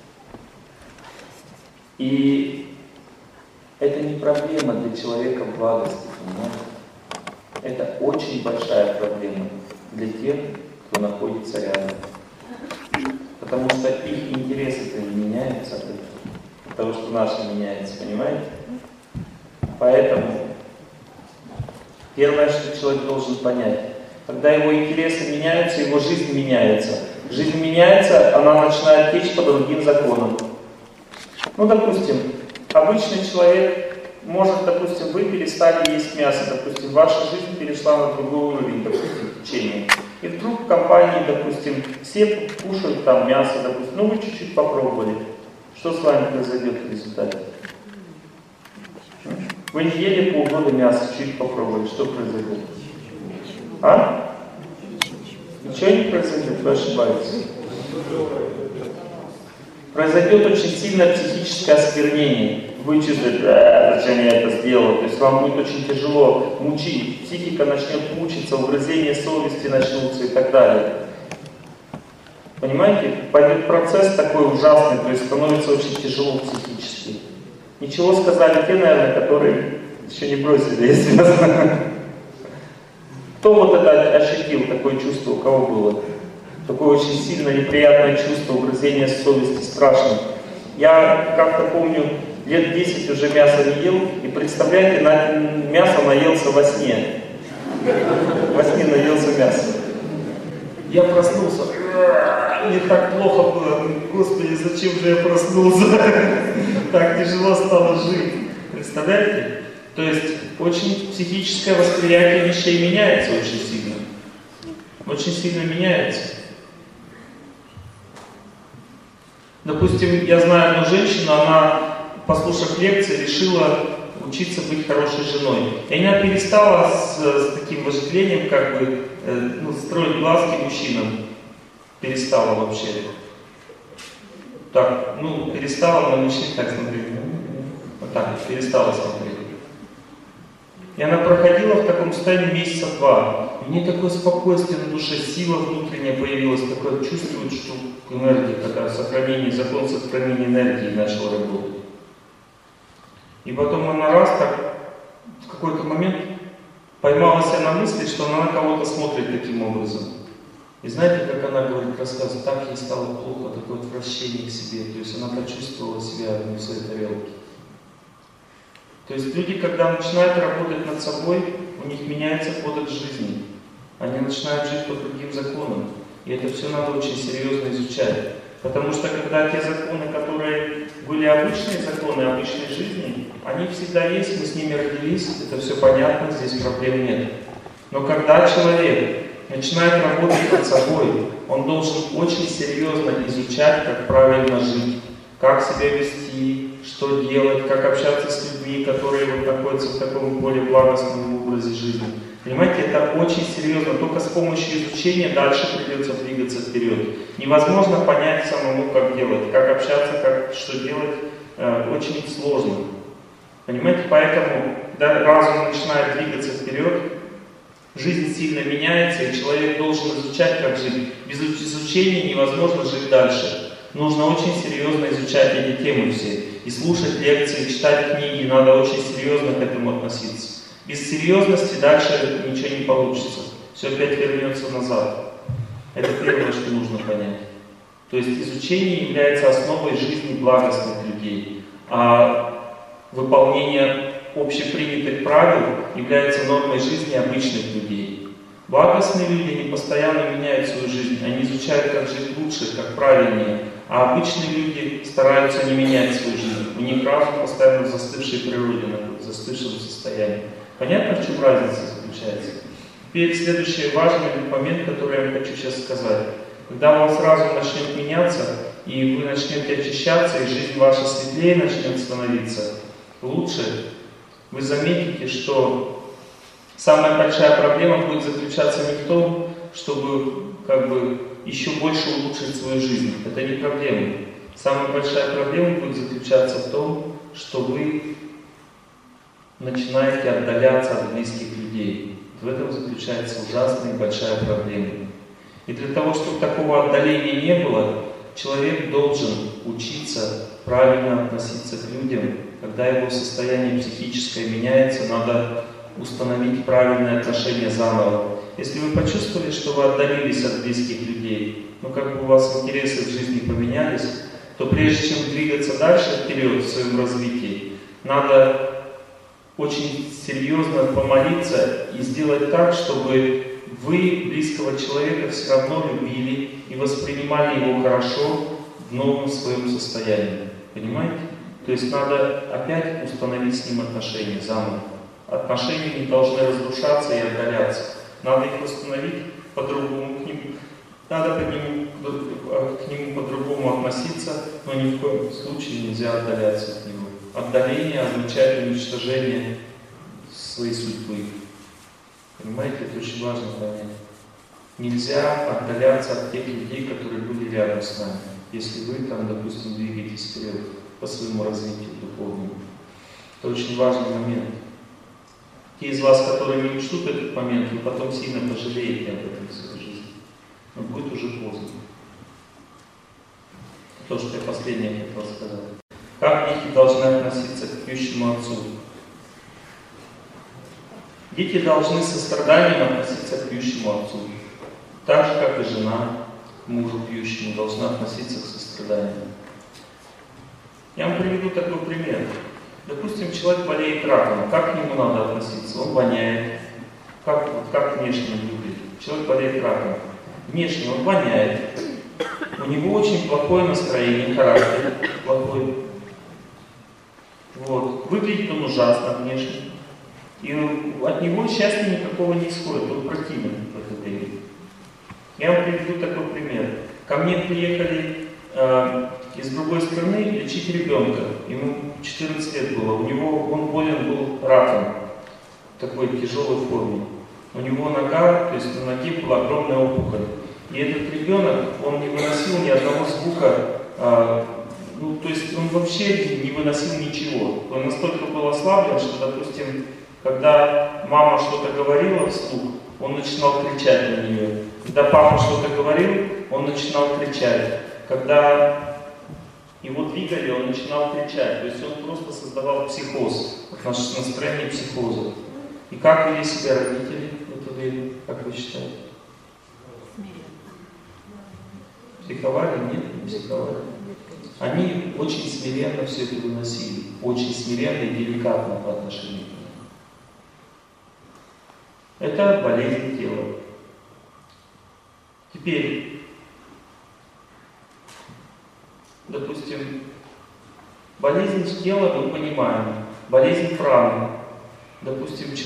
И это не проблема для человека в благости, понимаете? Это очень большая проблема для тех, кто находится рядом. Потому что их интересы-то не меняются от того, что наши меняются, понимаете? Поэтому первое, что человек должен понять, когда его интересы меняются, его жизнь меняется. Жизнь меняется, она начинает течь по другим законам. Ну, допустим, обычный человек может, допустим, вы перестали есть мясо, допустим, ваша жизнь перешла на другой уровень, допустим, течения. И вдруг в компании, допустим, все кушают там мясо, допустим, ну вы чуть-чуть попробовали. Что с вами произойдет в результате? Вы не ели полгода мяса, чуть попробовали, что произойдет? А? Ничего не произойдет, вы ошибаетесь. Произойдет очень сильное психическое осквернение. Вы чувствуете, зачем я это сделал? То есть вам будет очень тяжело мучить. Психика начнет мучиться, угрызения совести начнутся и так далее. Понимаете? Пойдет процесс такой ужасный, то есть становится очень тяжело психически. Ничего сказали те, наверное, которые еще не бросили, если ясно. Кто вот это ощутил, такое чувство, у кого было? Такое очень сильное неприятное чувство, угрызение совести, страшно. Я как-то помню, лет 10 уже мясо не ел, и представляете, мясо наелся во сне. Во сне наелся мясо. Я проснулся, мне так плохо было, Господи, зачем же я проснулся? Так тяжело стало жить. Представляете? То есть очень психическое восприятие вещей меняется очень сильно. Очень сильно меняется. Допустим, я знаю одну женщину, она, послушав лекции, решила учиться быть хорошей женой. И она перестала с таким вожделением, как бы, строить глазки мужчинам. Перестала вообще. Так, перестала на мужчин так смотреть. Вот так, перестала смотреть. И она проходила в таком состоянии месяца 2. И мне такое спокойствие на душе, сила внутренняя появилась, такое чувствует, что энергия такая, сохранение, закон сохранения энергии начал работать. И потом она раз так в какой-то момент поймала себя на мысли, что она на кого-то смотрит таким образом. И знаете, как она говорит, рассказывает, так ей стало плохо, такое отвращение к себе. То есть она почувствовала себя не в своей тарелке. То есть люди, когда начинают работать над собой, у них меняется кодекс жизни. Они начинают жить по другим законам. И это все надо очень серьезно изучать. Потому что когда те законы, которые были обычные законы обычной жизни, они всегда есть, мы с ними родились, это все понятно, здесь проблем нет. Но когда человек начинает работать над собой, он должен очень серьезно изучать, как правильно жить, как себя вести, что делать, как общаться с людьми, которые вот находятся в таком более благостном образе жизни. Понимаете, это очень серьезно. Только с помощью изучения дальше придется двигаться вперед. Невозможно понять самому, как делать, как общаться, что делать, очень сложно. Понимаете, поэтому, когда разум начинает двигаться вперед, жизнь сильно меняется, и человек должен изучать, как жить. Без изучения невозможно жить дальше. Нужно очень серьезно изучать эти темы все. И слушать лекции, читать книги, надо очень серьезно к этому относиться. Без серьезности дальше ничего не получится. Все опять вернется назад. Это первое, что нужно понять. То есть изучение является основой жизни благостных людей. А выполнение общепринятых правил является нормой жизни обычных людей. Благостные люди не постоянно меняют свою жизнь. Они изучают, как жить лучше, как правильнее. А обычные люди стараются не менять свою жизнь. У них разум постоянно в застывшей природе, в застывшем состоянии. Понятно, в чем разница заключается? Теперь следующий важный момент, который я вам хочу сейчас сказать. Когда у вас разум начнет меняться, и вы начнете очищаться, и жизнь ваша светлее начнет становиться лучше, вы заметите, что самая большая проблема будет заключаться не в том, чтобы еще больше улучшить свою жизнь. Это не проблема. Самая большая проблема будет заключаться в том, что вы начинаете отдаляться от близких людей. В этом заключается ужасная и большая проблема. И для того, чтобы такого отдаления не было, человек должен учиться правильно относиться к людям. Когда его состояние психическое меняется, надо установить правильное отношение заново. Если вы почувствовали, что вы отдалились от близких людей, у вас интересы в жизни поменялись, то прежде чем двигаться дальше вперед в своем развитии, надо очень серьезно помолиться и сделать так, чтобы вы близкого человека все равно любили и воспринимали его хорошо в новом своем состоянии. Понимаете? То есть надо опять установить с ним отношения заново. Отношения не должны разрушаться и отдаляться. Надо их восстановить по-другому к нему. Надо к нему по-другому относиться, но ни в коем случае нельзя отдаляться от него. Отдаление означает уничтожение своей судьбы. Понимаете, это очень важно понять. Нельзя отдаляться от тех людей, которые были рядом с нами, если вы допустим, двигаетесь вперед по своему развитию духовному. Это очень важный момент. Те из вас, которые не учтут этот момент, вы потом сильно пожалеете об этом в своей жизни. Но будет уже поздно. То, что я последнее хотел сказать. Как дети должны относиться к пьющему отцу? Дети должны с состраданием относиться к пьющему отцу. Так же, как и жена к мужу пьющему должна относиться к состраданию. Я вам приведу такой пример. Допустим, человек болеет раком. Как к нему надо относиться? Он воняет. Как внешне выглядит? Человек болеет раком. Внешне он воняет. У него очень плохое настроение, характер плохой. Выглядит он ужасно внешне. И от него счастья никакого не исходит. Он противен в это время. Я вам приведу такой пример. Ко мне приехали из другой страны лечить ребенка. Ему 14 лет было. Он болен был раком в такой тяжелой форме. У него нога, то есть на ноге была огромная опухоль. И этот ребенок, он не выносил ни одного звука, то есть он вообще не выносил ничего. Он настолько был ослаблен, что, допустим, когда мама что-то говорила вслух, он начинал кричать на нее. Когда папа что-то говорил, он начинал кричать. Когда его двигали, он начинал кричать. То есть он просто создавал психоз, настроение психоза. И как вели себя родители в это время, как вы считаете? Психовали? Нет, не психовали. Они очень смиренно все это выносили. Очень смиренно и деликатно по отношению к ним. Это болезнь тела. Теперь, допустим, болезнь тела мы понимаем. Болезнь праны. Допустим, у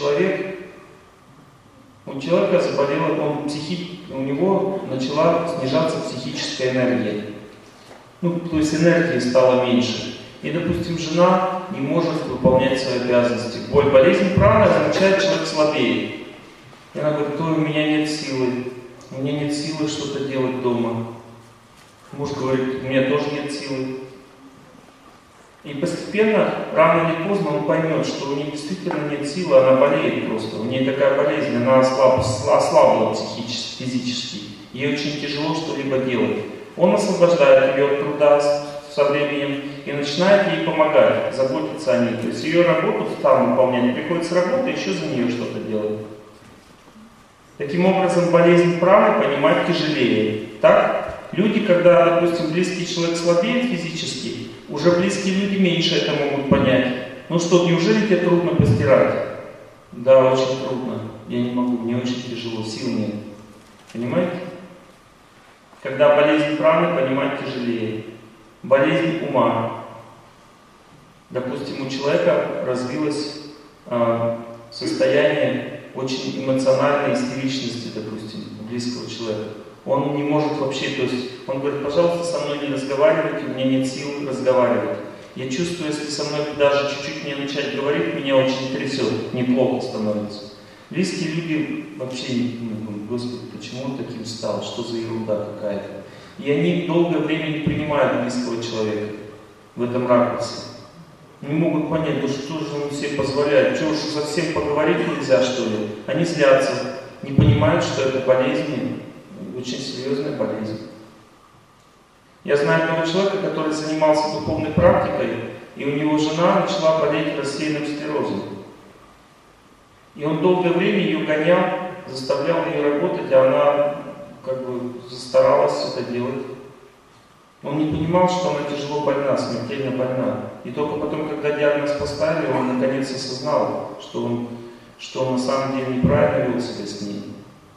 человека заболело, у него начала снижаться психическая энергия. То есть энергии стало меньше. И, допустим, жена не может выполнять свои обязанности. Болезнь праны означает, что человек слабеет. И она говорит: у меня нет силы. У меня нет силы что-то делать дома. Муж говорит: у меня тоже нет силы. И постепенно, рано или поздно, он поймет, что у нее действительно нет силы, она болеет просто. У нее такая болезнь, она ослабла психически, физически. Ей очень тяжело что-либо делать. Он освобождает ее от труда со временем и начинает ей помогать, заботиться о ней. То есть ее работу там выполнять, приходит с работы, еще за нее что-то делать. Таким образом, болезнь праны понимать тяжелее. Так? Люди, когда, допустим, близкий человек слабеет физически, уже близкие люди меньше это могут понять. Неужели тебе трудно постирать? Да, очень трудно. Я не могу, мне очень тяжело, сил нет. Понимаете? Когда болезнь праны, понимать тяжелее. Болезнь ума. Допустим, у человека развилось состояние очень эмоциональной истеричности, допустим, у близкого человека. Он не может вообще, то есть он говорит: пожалуйста, со мной не разговаривайте, у меня нет сил разговаривать. Я чувствую, если со мной даже чуть-чуть мне начать говорить, меня очень трясет, неплохо становится. Близкие люди вообще не думают: Господи, почему он таким стал, что за ерунда какая-то. И они долгое время не принимают близкого человека в этом ракурсе. Не могут понять: что же он себе позволяет, что совсем поговорить нельзя, что ли. Они злятся, не понимают, что это болезнь, очень серьезная болезнь. Я знаю одного человека, который занимался духовной практикой, и у него жена начала болеть рассеянным склерозом. И он долгое время ее гонял, заставлял ее работать, а она старалась это делать. Он не понимал, что она тяжело больна, смертельно больна. И только потом, когда диагноз поставили, он наконец осознал, что он на самом деле неправильно вел себя с ней.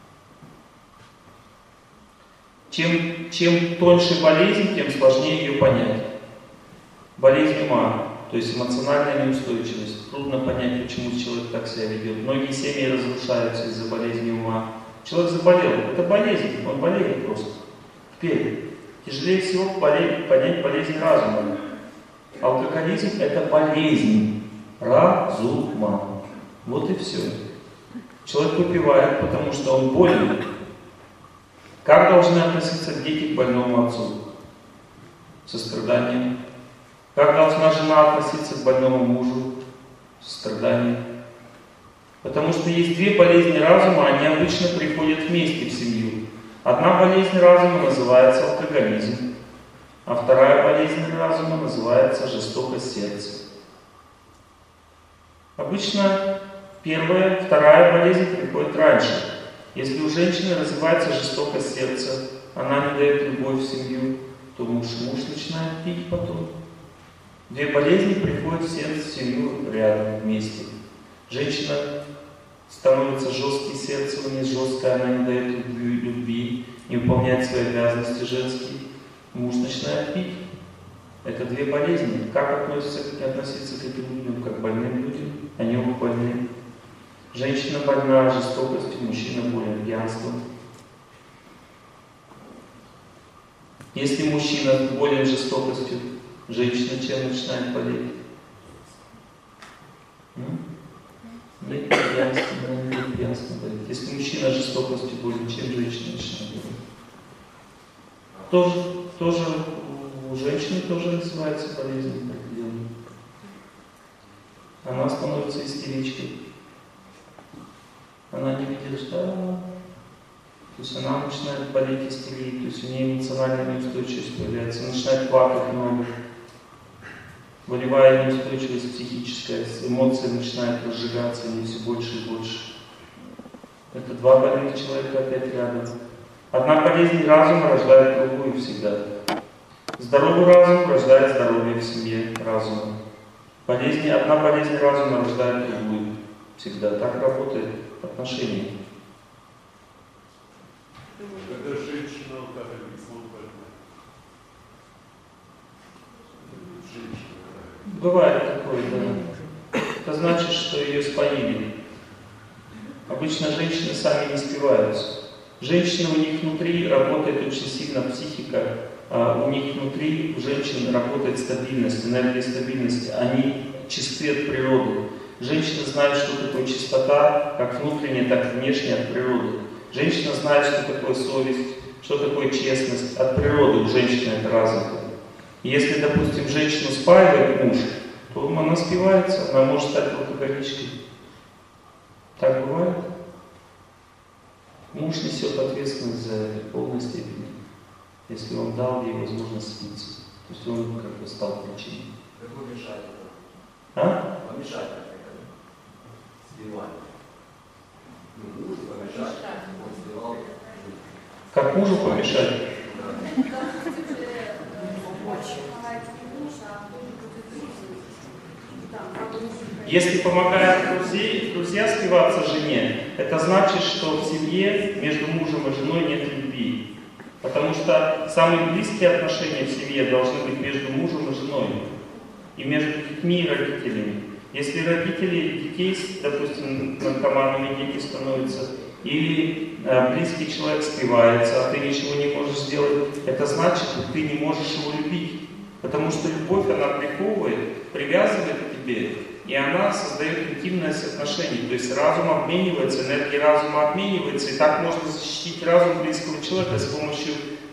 Чем тоньше болезнь, тем сложнее ее понять. Болезнь ума, то есть эмоциональная неустойчивость. Трудно понять, почему человек так себя ведет. Многие семьи разрушаются из-за болезни ума. Человек заболел, это болезнь, он болеет просто. Теперь, тяжелее всего понять болезнь разума. Алкоголизм – это болезнь разума. Вот и все. Человек выпивает, потому что он болен. Как должны относиться дети к больному отцу? Со страданием. Как должна жена относиться к больному мужу? Со страданием. Потому что есть две болезни разума, они обычно приходят вместе в семью. Одна болезнь разума называется алкоголизм, а вторая болезнь разума называется жестокость сердца. Обычно первая, вторая болезнь приходит раньше. Если у женщины развивается жестокость сердца, она не дает любовь в семью, то муж начинает пить потом. Две болезни приходят в семью рядом, вместе. Женщина становится жесткой сердце, у нее жесткая, она не дает любви, не выполняет свои обязанности женские. Муж начинает пить. Это две болезни. Как относиться к этим людям, как к больным людям? Они оба больны. Женщина больна жестокостью, мужчина болен пьянством. Если мужчина болен жестокостью, женщина чем начинает болеть? Нет пьянства болит. Если мужчина жестокостью болен, чем женщина начинает болеть? Тоже у женщины тоже называется болезнь определенная. Она становится истеричкой. Она не видит, что... То есть она начинает болеть истерией, то есть у нее эмоциональная неустойчивость появляется, она начинает плакать много, волевая неустойчивость психическая, эмоции начинают разжигаться, они все больше и больше. Это два больных человека опять рядом. Одна болезнь разума рождает другую всегда. Здоровый разум рождает здоровье в семье разума. Одна болезнь разума рождает другую. Всегда так работает отношения. Когда женщина вот так женщина. Бывает такое, да. Это значит, что ее споили. Обычно женщины сами не спиваются. Женщины, у них внутри работает очень сильно психика, у них внутри у женщин работает стабильность, энергия стабильности. Они чисты от природы. Женщина знает, что такое чистота, как внутренняя, так и внешняя от природы. Женщина знает, что такое совесть, что такое честность. От природы у женщины это развито. И если, допустим, женщину спаивает муж, то она спивается, она может стать алкоголичкой. Так бывает? Муж несет ответственность за это в полной степени, если он дал ей возможность спиться. То есть он как бы стал причиной. Как помешать это? А? Помешать это. Сбивать. Мужу помешать, он сбивал. Как мужу помешать? Если помогают друзья спиваться жене, это значит, что в семье между мужем и женой нет любви. Потому что самые близкие отношения в семье должны быть между мужем и женой. И между детьми и родителями. Если родители детей, допустим, наркоманами дети становятся, или близкий человек спивается, а ты ничего не можешь сделать, это значит, что ты не можешь его любить. Потому что любовь, она приковывает, привязывает к тебе, и она создает интимность отношений. То есть разум обменивается, энергия разума обменивается, и так можно защитить разум близкого человека с помощью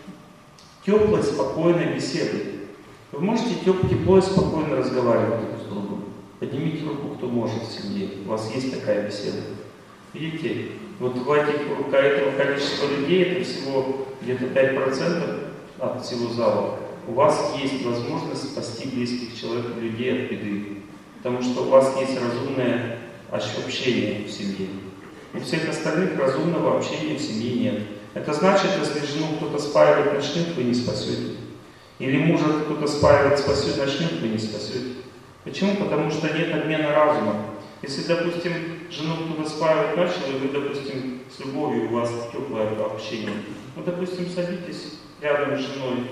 теплой, спокойной беседы. Вы можете тепло и спокойно разговаривать друг с другом. Поднимите руку, кто может в семье. У вас есть такая беседа. Видите, вот в этого количества людей, это всего где-то 5% от всего зала, у вас есть возможность спасти близких человек, людей от беды. Потому что у вас есть разумное общение в семье. У всех остальных разумного общения в семье нет. Это значит, если жену кто-то спаивает, начнет, вы не спасете. Или мужа кто-то спаивает, спасет, начнет, вы не спасете. Почему? Потому что нет обмена разума. Если, допустим, жену кто-то спаивать начал, и вы, допустим, с любовью у вас теплое общение, ну, допустим, садитесь рядом с женой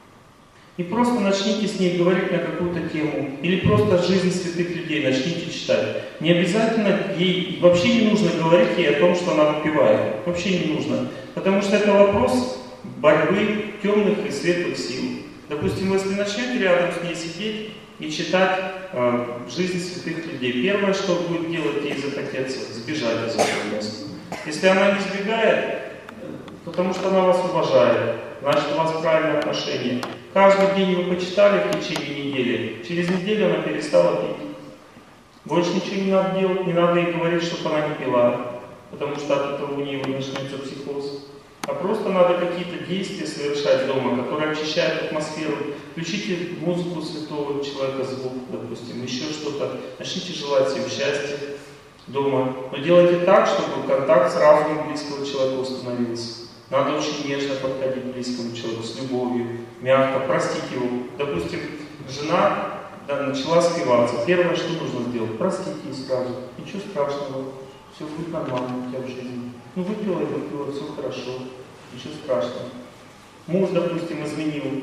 и просто начните с ней говорить на какую-то тему, или просто жизнь святых людей начните читать. Не обязательно ей, вообще не нужно говорить ей о том, что она выпивает. Вообще не нужно. Потому что это вопрос борьбы темных и светлых сил. Допустим, если начнете рядом с ней сидеть и читать жизнь святых людей, первое, что будет делать ей захотеться, сбежать из этого места. Если она не сбегает, потому что она вас уважает, значит, у вас правильное отношение. Каждый день вы почитали в течение недели, через неделю она перестала пить. Больше ничего не надо делать, не надо ей говорить, чтобы она не пила, потому что от этого у нее начнется психоз. А просто надо какие-то действия совершать дома, которые очищают атмосферу. Включите музыку святого человека, звук, допустим, еще что-то. Начните желать всем счастья дома. Но делайте так, чтобы контакт с разумом близкого человека установился. Надо очень нежно подходить к близкому человеку, с любовью, мягко, простить его. Допустим, жена начала спиваться. Первое, что нужно сделать, простить ей сразу. Ничего страшного, все будет нормально у тебя в жизни. Ну, выпила и выпила, все хорошо, ничего страшного. Муж, допустим, изменил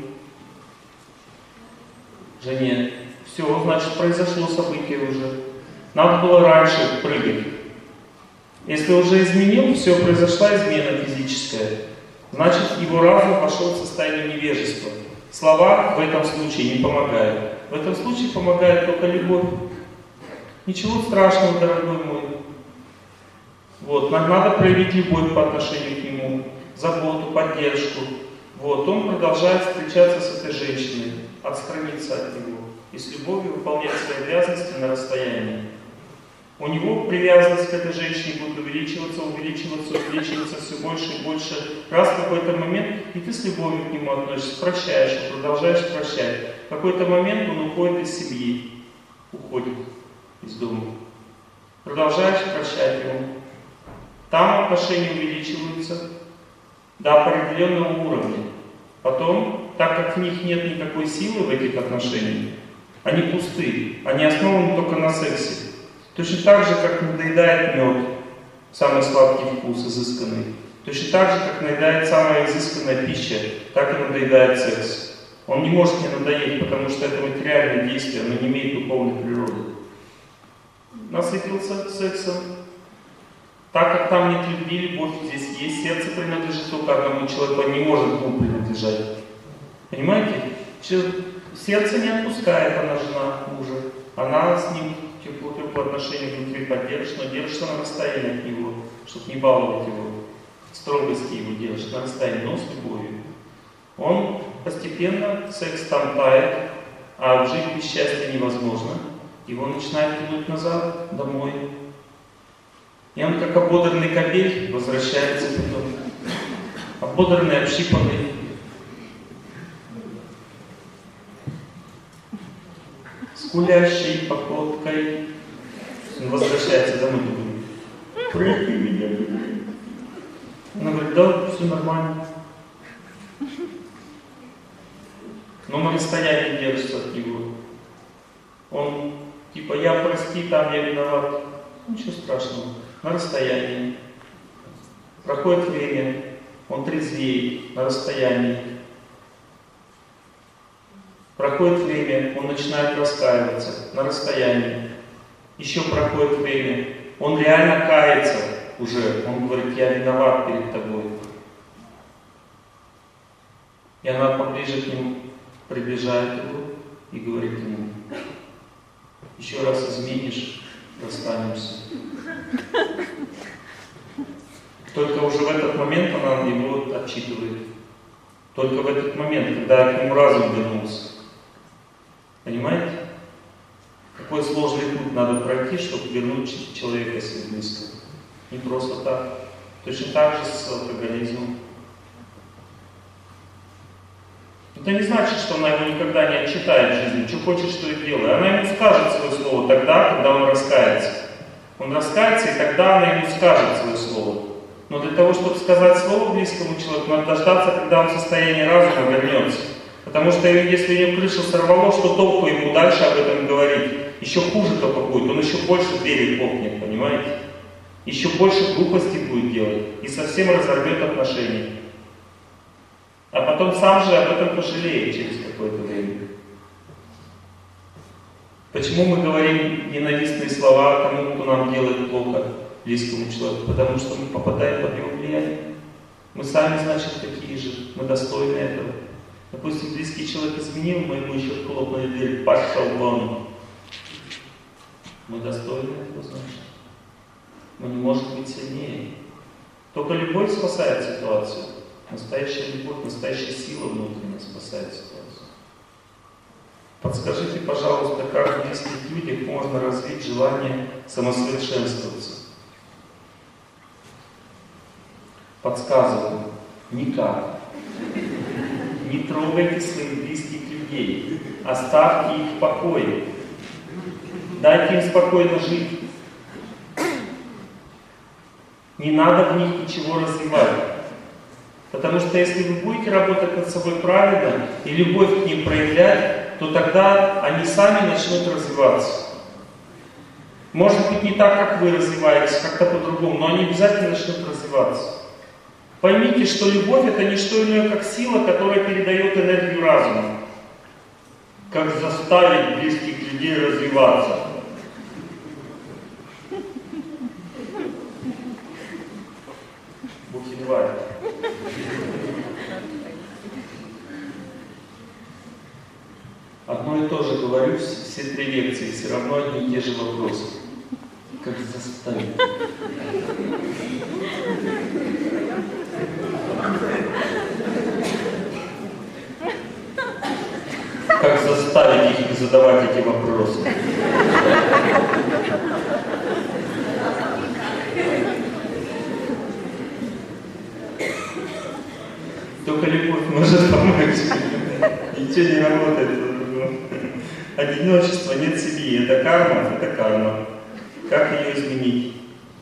жене. Все, значит, произошло событие уже. Надо было раньше прыгать. Если уже изменил, все, произошла измена физическая, значит, его разум пошел в состояние невежества. Слова в этом случае не помогают. В этом случае помогает только любовь. Ничего страшного, дорогой мой. Вот, надо проявить любовь по отношению к нему, заботу, поддержку. Вот, он продолжает встречаться с этой женщиной, отстраниться от него и с любовью выполнять свои обязанности на расстоянии. У него привязанность к этой женщине будет увеличиваться, увеличиваться, увеличиваться все больше и больше. Раз в какой-то момент, и ты с любовью к нему относишься, прощаешь, продолжаешь прощать. В какой-то момент он уходит из семьи, уходит из дома. Продолжаешь прощать его. Там отношения увеличиваются до определенного уровня. Потом, так как в них нет никакой силы в этих отношениях, они пустые, они основаны только на сексе. Точно так же, как надоедает мед, самый сладкий вкус, изысканный. Точно так же, как надоедает самая изысканная пища, так и надоедает секс. Он не может не надоесть, потому что это материальное действие, оно не имеет духовной природы. Насытился сексом. Так как там нет любви, любовь здесь есть, сердце принадлежит только одному человеку, он не может двум принадлежать. Понимаете? Сердце не отпускает, она жена мужа. Она с ним теплые отношения внутри поддержит, но держится на расстоянии от него, чтобы не баловать его, строгости его держит на расстоянии, но с любовью. Он постепенно, секс там тает, а жить без счастья невозможно. Его начинает тянуть назад, домой. И он, как ободранный кобель, возвращается потом. Ободранный, общипанный. С гулящей походкой. Он возвращается домой. Прыгай меня. Она говорит, да, все нормально. Но на расстоянии держится от него. Он, типа, я прости, там я виноват. Ничего страшного. На расстоянии. Проходит время, он трезвеет на расстоянии. Проходит время, он начинает раскаиваться на расстоянии. Еще проходит время, он реально кается уже. Он говорит, я виноват перед тобой. И она поближе к нему приближает его и говорит ему, еще раз изменишь, расстанемся. Только уже в этот момент она его отчитывает. Только в этот момент, когда к нему разум вернулся. Понимаете? Какой сложный путь надо пройти, чтобы вернуть человека себе близко. Не просто так. Точно так же с алкоголизмом. Это не значит, что она его никогда не отчитает в жизни. Что хочет, что и делает. Она ему скажет свое слово тогда, когда он раскается. Он раскается, и тогда она ему скажет свое слово. Но для того, чтобы сказать слово близкому человеку, надо дождаться, когда он в состоянии разума вернется. Потому что если у него крышу сорвало, что толку ему дальше об этом говорить? Еще хуже только будет, он еще больше двери хлопнет, понимаете? Еще больше глупостей будет делать и совсем разорвет отношения. А потом сам же об этом пожалеет через какое-то время. Почему мы говорим ненавистные слова тому, кто нам делает плохо, близкому человеку? Потому что мы попадаем под его влияние. Мы сами, значит, такие же, мы достойны этого. Допустим, близкий человек изменил, мы ему еще хлопнули дверь, пошел вон. Мы достойны этого, значит. Мы не можем быть сильнее. Только любовь спасает ситуацию. Настоящая любовь, настоящая сила внутренняя спасает ситуацию. Подскажите, пожалуйста, как в близких людях можно развить желание самосовершенствоваться? Подсказываю. Никак. Не трогайте своих близких людей. Оставьте их в покое. Дайте им спокойно жить. Не надо в них ничего развивать. Потому что если вы будете работать над собой правильно и любовь к ним проявлять, то тогда они сами начнут развиваться. Может быть, не так, как вы развиваетесь, как-то по-другому, но они обязательно начнут развиваться. Поймите, что любовь — это не что иное, как сила, которая передает энергию разума. Как заставить близких людей развиваться. Бухенваль. Одно и то же говорю, все 3 лекции, все равно одни и те же вопросы. Как заставить? Как заставить их не задавать эти вопросы? может помочь. Ничего не работает. Одиночество, нет семьи. Это карма, это карма. Как ее изменить?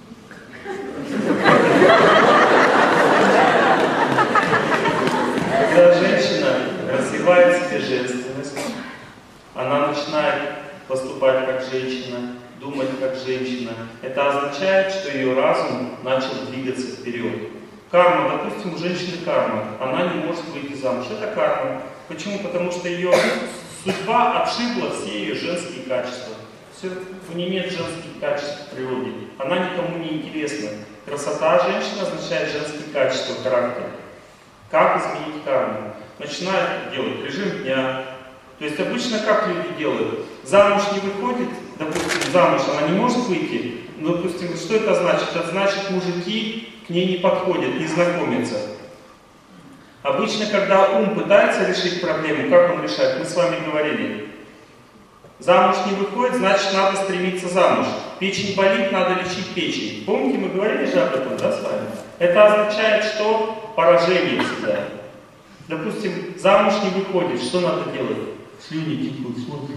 Когда женщина развивает в себе женственность, она начинает поступать как женщина, думать как женщина. Это означает, что ее разум начал двигаться вперед. Карма, допустим, у женщины карма, она не может выйти замуж. Это карма. Почему? Потому что ее судьба отшибла все ее женские качества. Все, у нее нет женских качеств в природе. Она никому не интересна. Красота женщины означает женские качества характера. Как изменить карму? Начинают делать режим дня. То есть обычно как люди делают? Замуж не выходит, допустим, замуж она не может выйти. Но, допустим, что это значит? Это значит, мужики к ней не подходят, не знакомятся. Обычно, когда ум пытается решить проблему, как он решает? Мы с вами говорили. Замуж не выходит, значит, надо стремиться замуж. Печень болит, надо лечить печень. Помните, мы говорили же об этом, да, с вами? Это означает, что поражение всегда. Допустим, замуж не выходит, что надо делать? Слюни текут, смотрите.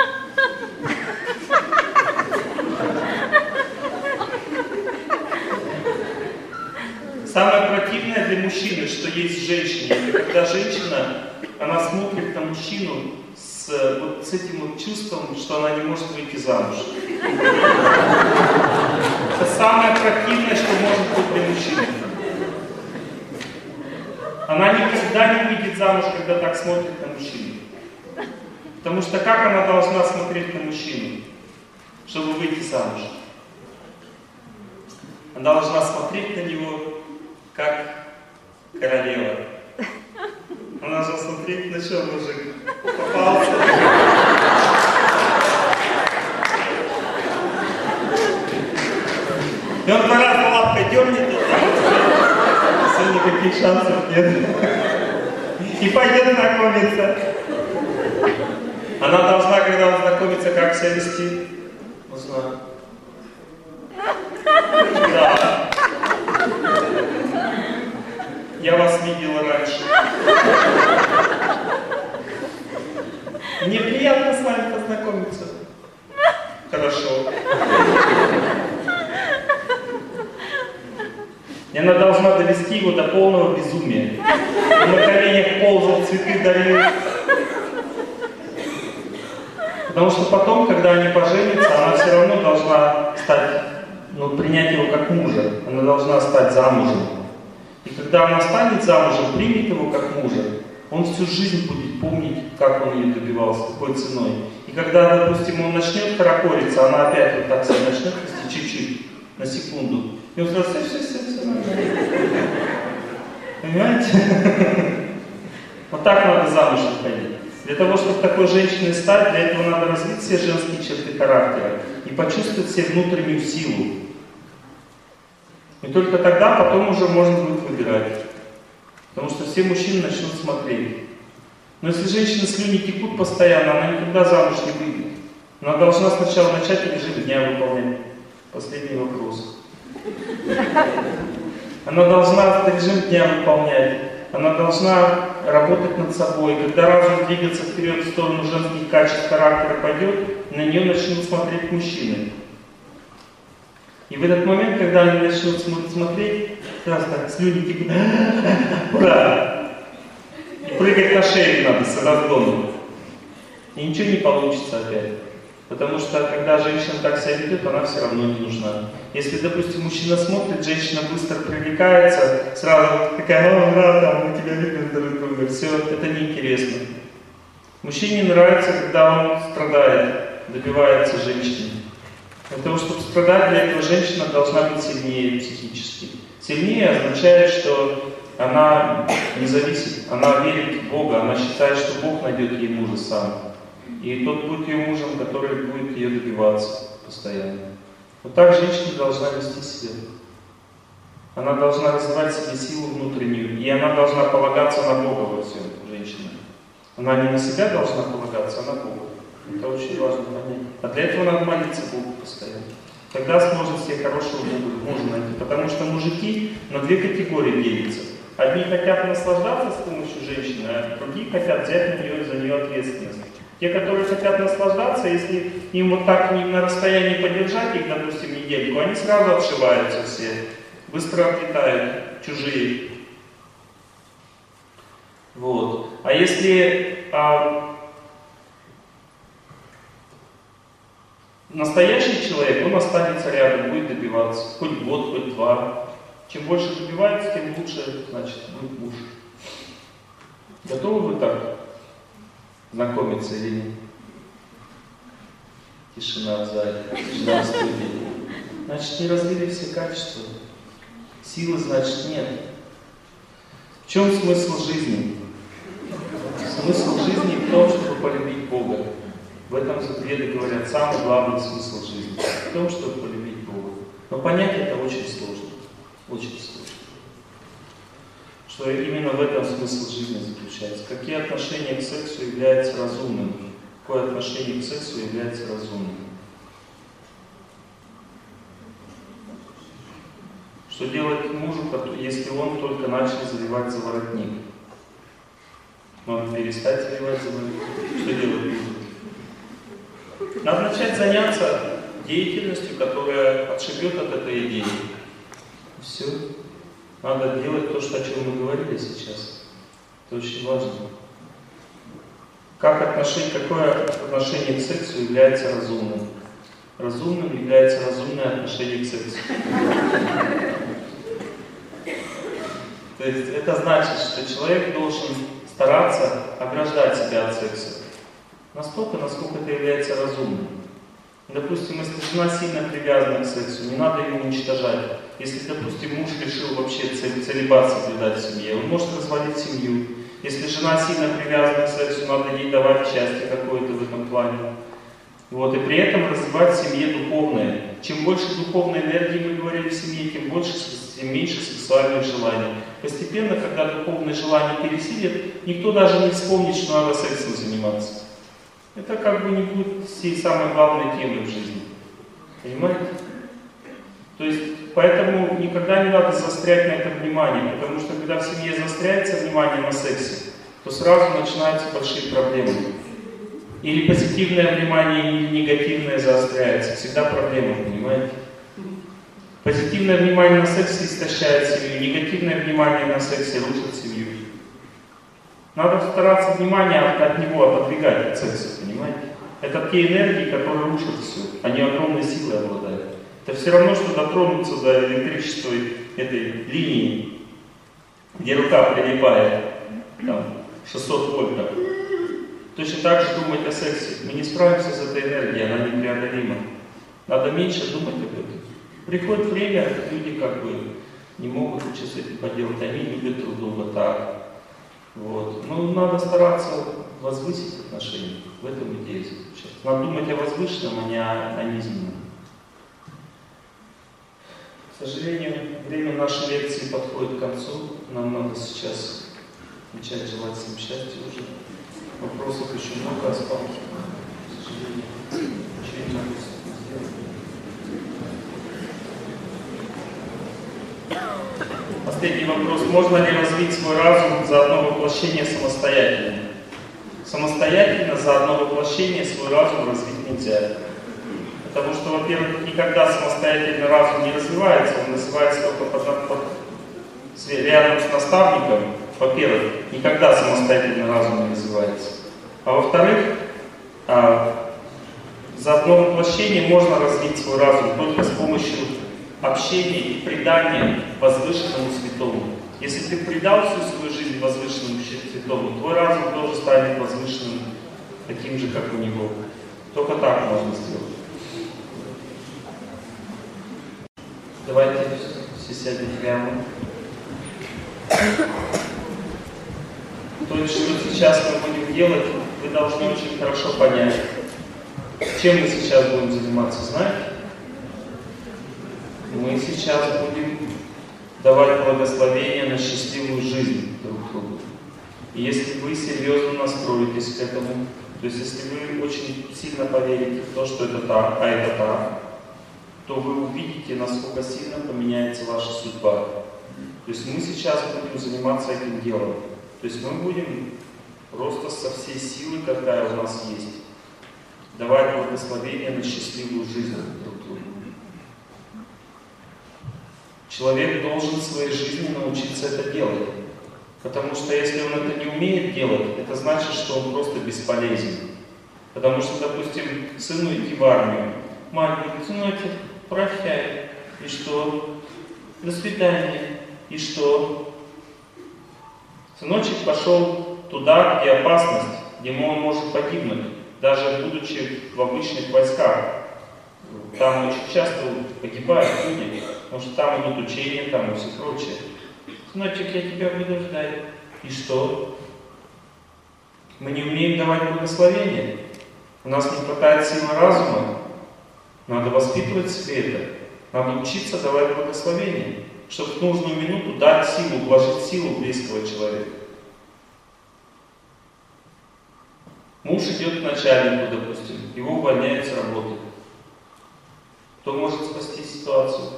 Самое противное для мужчины, что есть в женщине, это когда женщина, она смотрит на мужчину с этим вот чувством, что она не может выйти замуж. Это самое противное, что может быть для мужчины. Она никогда не выйдет замуж, когда так смотрит на мужчину. Потому что как она должна смотреть на мужчину, чтобы выйти замуж? Она должна смотреть на него как королева. Она должна смотреть, на что мужик попался. И он 2 раза лапкой дернет, все, никаких шансов нет. И пойдет знакомиться. Она должна, когда он знакомится, как себя вести? Нужно. Да. Я вас видела раньше. Мне приятно с вами познакомиться. Хорошо. И она должна довести его до полного безумия. Он на коленях ползал, цветы дарил. Потому что потом, когда они поженятся, она все равно должна стать, принять его как мужа. Она должна стать замужем. И когда она станет замужем, примет его как мужа, он всю жизнь будет помнить, как он ее добивался, какой ценой. И когда, допустим, он начнет хорохориться, она опять вот так себя начнет вести чуть-чуть, на секунду. И он сразу, все нормально. Понимаете? Вот так надо замуж выходить. Для того, чтобы такой женщиной стать, для этого надо развить все женские черты характера и почувствовать себе внутреннюю силу. И только тогда потом уже можно будет выбирать. Потому что все мужчины начнут смотреть. Но если женщина слюни текут постоянно, она никогда замуж не выйдет. Она должна сначала начать режим дня выполнять. Последний вопрос. Она должна режим дня выполнять. Она должна работать над собой. Когда разум двигаться вперед в сторону женских качеств характера пойдет, на нее начнут смотреть мужчины. И в этот момент, когда они начнут смотреть, сразу так, слюни текут, ура! И прыгать на шею надо с разгоном. И ничего не получится опять. Потому что, когда женщина так себя ведет, она все равно не нужна. Если, допустим, мужчина смотрит, женщина быстро привлекается, сразу такая, ура, там, мы тебя любим друг друга. Все, это неинтересно. Мужчине нравится, когда он страдает, добивается женщины. Для того, чтобы страдать, для этого женщина должна быть сильнее психически. Сильнее означает, что она не зависит, она верит в Бога, она считает, что Бог найдет ей мужа сам. И тот будет ее мужем, который будет ее добиваться постоянно. Вот так женщина должна вести себя. Она должна развивать в себе силу внутреннюю, и она должна полагаться на Бога во всем, женщина. Она не на себя должна полагаться, а на Бога. Это очень важно понять. А для этого надо молиться Богу постоянно. Тогда сможет себе хорошего мужа найти. Потому что мужики на 2 категории делятся. Одни хотят наслаждаться с помощью женщины, а другие хотят взять за нее ответственность. Те, которые хотят наслаждаться, если им вот так на расстоянии поддержать их, допустим, недельку, они сразу отшиваются все, быстро отлетают, чужие. Вот. А если настоящий человек, он останется рядом, будет добиваться, хоть год, хоть два. Чем больше добивается, тем лучше, значит, будет муж. Готовы вы так знакомиться или нет? Тишина в зале, тишина в студии. Значит, не развили все качества. Силы, значит, нет. В чем смысл жизни? Смысл жизни в том, чтобы полюбить Бога. В этом веды говорят, самый главный смысл жизни. В том, чтобы полюбить Бога. Но понять это очень сложно. Очень сложно. Что именно в этом смысл жизни заключается. Какие отношения к сексу являются разумными? Какое отношение к сексу является разумным? Что делать мужу, если он только начал заливать за воротник? Надо перестать заливать за воротник. Что делать мужу? Надо начать заняться деятельностью, которая отшибет от этой идеи. Все. Надо делать то, о чем мы говорили сейчас. Это очень важно. Какое отношение к сексу является разумным? Разумным является разумное отношение к сексу. То есть это значит, что человек должен стараться ограждать себя от секса. Настолько, насколько это является разумным. Допустим, если жена сильно привязана к сексу, не надо ее уничтожать. Если, допустим, муж решил вообще целибат соблюдать в семье, он может развалить семью. Если жена сильно привязана к сексу, надо ей давать счастье какое-то в этом плане. Вот, и при этом развивать в семье духовное. Чем больше духовной энергии мы говорили в семье, тем меньше сексуальных желаний. Постепенно, когда духовные желания пересилят, никто даже не вспомнит, что надо сексом заниматься. Это как бы не будет всей самой главной темой в жизни. Понимаете? То есть, поэтому никогда не надо заострять на это внимание, потому что когда в семье заостряется внимание на сексе, то сразу начинаются большие проблемы. Или позитивное внимание, или негативное заостряется. Всегда проблема, понимаете? Позитивное внимание на сексе истощает семью, негативное внимание на сексе рушит семью. Надо стараться внимание от него отодвигать от секса, понимаете? Это те энергии, которые рушат все. Они огромной силой обладают. Это все равно, что дотронуться до электричества этой линии, где рука прилипает, там, 600 вольтов. Точно так же думать о сексе. Мы не справимся с этой энергией, она непреодолима. Надо меньше думать об этом. Приходит время, люди как бы не могут ничего с этим поделать, они любят друг друга так. Вот. Но надо стараться возвысить отношения. В этом идея заключается. Надо думать о возвышенном, а не о низменном. К сожалению, время нашей лекции подходит к концу. Нам надо сейчас начать желать всем счастья уже. Вопросов еще много осталось. К сожалению, ничего не могу сделать. Последний вопрос. Можно ли развить свой разум за одно воплощение самостоятельно? Самостоятельно за одно воплощение свой разум развить нельзя. Потому что, во-первых, никогда самостоятельно разум не развивается, он развивается только рядом с наставником. Во-первых, никогда самостоятельно разум не развивается. А во-вторых, за одно воплощение можно развить свой разум только с помощью общения и предания возвышенному святому. Если ты предал всю свою жизнь возвышенному святому, твой разум тоже станет возвышенным, таким же, как у него. Только так можно сделать. Давайте все сядем прямо. То есть, что сейчас мы будем делать, вы должны очень хорошо понять, чем мы сейчас будем заниматься, знаете? Мы сейчас будем давать благословение на счастливую жизнь друг другу. И если вы серьезно настроитесь к этому, то есть если вы очень сильно поверите в то, что это так, а это так, то вы увидите, насколько сильно поменяется ваша судьба. То есть мы сейчас будем заниматься этим делом. То есть мы будем просто со всей силы, какая у нас есть, давать благословение на счастливую жизнь друг другу. Человек должен в своей жизни научиться это делать. Потому что если он это не умеет делать, это значит, что он просто бесполезен. Потому что, допустим, сыну идти в армию. Мать говорит: сыночек, прощай. И что? До свидания. И что? Сыночек пошел туда, где опасность, где он может погибнуть, даже будучи в обычных войсках. Там очень часто погибают люди, потому что там идут учения, там и все прочее. Сыночек, я тебя буду ждать. И что? Мы не умеем давать благословение. У нас не хватает силы разума. Надо воспитывать в себе это. Надо учиться давать благословение, чтобы в нужную минуту дать силу, вложить силу в близкого человека. Муж идет к начальнику, допустим, его увольняют с работы. Кто может спасти ситуацию?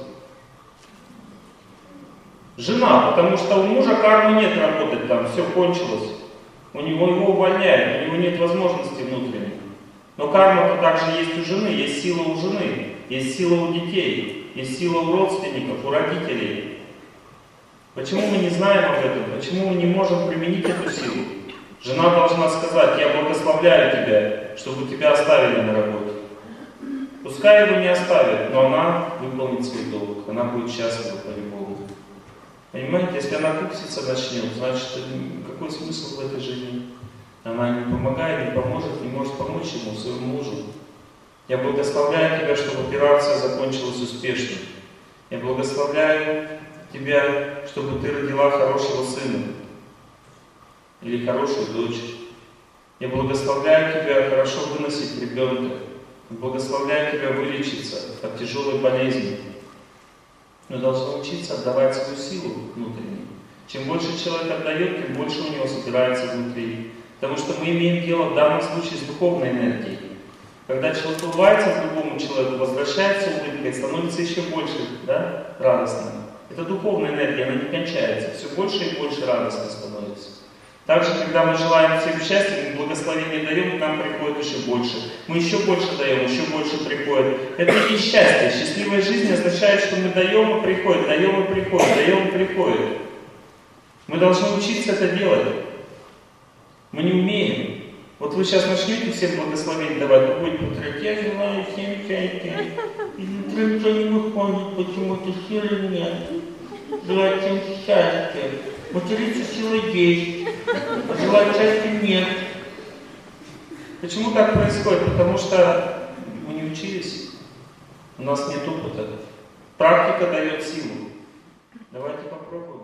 Жена, потому что у мужа кармы нет работать там, все кончилось. У него его увольняют, у него нет возможности внутренней. Но карма-то также есть у жены, есть сила у жены, есть сила у детей, есть сила у родственников, у родителей. Почему мы не знаем об этом? Почему мы не можем применить эту силу? Жена должна сказать: я благословляю тебя, чтобы тебя оставили на работе. Пускай его не оставят, но она выполнит свой долг, она будет счастлива по-любому. Понимаете, если она кукситься начнет, значит, какой смысл в этой жизни? Она не помогает, не поможет, не может помочь ему, своему мужу. Я благословляю тебя, чтобы операция закончилась успешно. Я благословляю тебя, чтобы ты родила хорошего сына или хорошую дочь. Я благословляю тебя хорошо выносить ребенка. Я благословляю тебя вылечиться от тяжелой болезни. Но должен учиться отдавать свою силу внутреннюю. Чем больше человек отдает, тем больше у него собирается внутри. Потому что мы имеем дело в данном случае с духовной энергией. Когда человек улыбается другому человеку, возвращается улыбкой, становится еще больше, да, радостно. Это духовная энергия, она не кончается. Все больше и больше радостно становится. Также, когда мы желаем всем счастья, мы благословение даем, к нам приходит еще больше. Мы еще больше даем, еще больше приходит. Это и есть счастье. Счастливая жизнь означает, что мы даем и приходит, даем и приходит, даем и приходит. Мы должны учиться это делать. Мы не умеем. Вот вы сейчас начнете всем благословение давать, вы будете повторять: я желаю всем счастья. И ничего не выходит, почему-то силы нет. Желаю всем счастья. Материться силы есть, а желать счастья нет. Почему так происходит? Потому что мы не учились, у нас нет опыта. Практика дает силу. Давайте попробуем.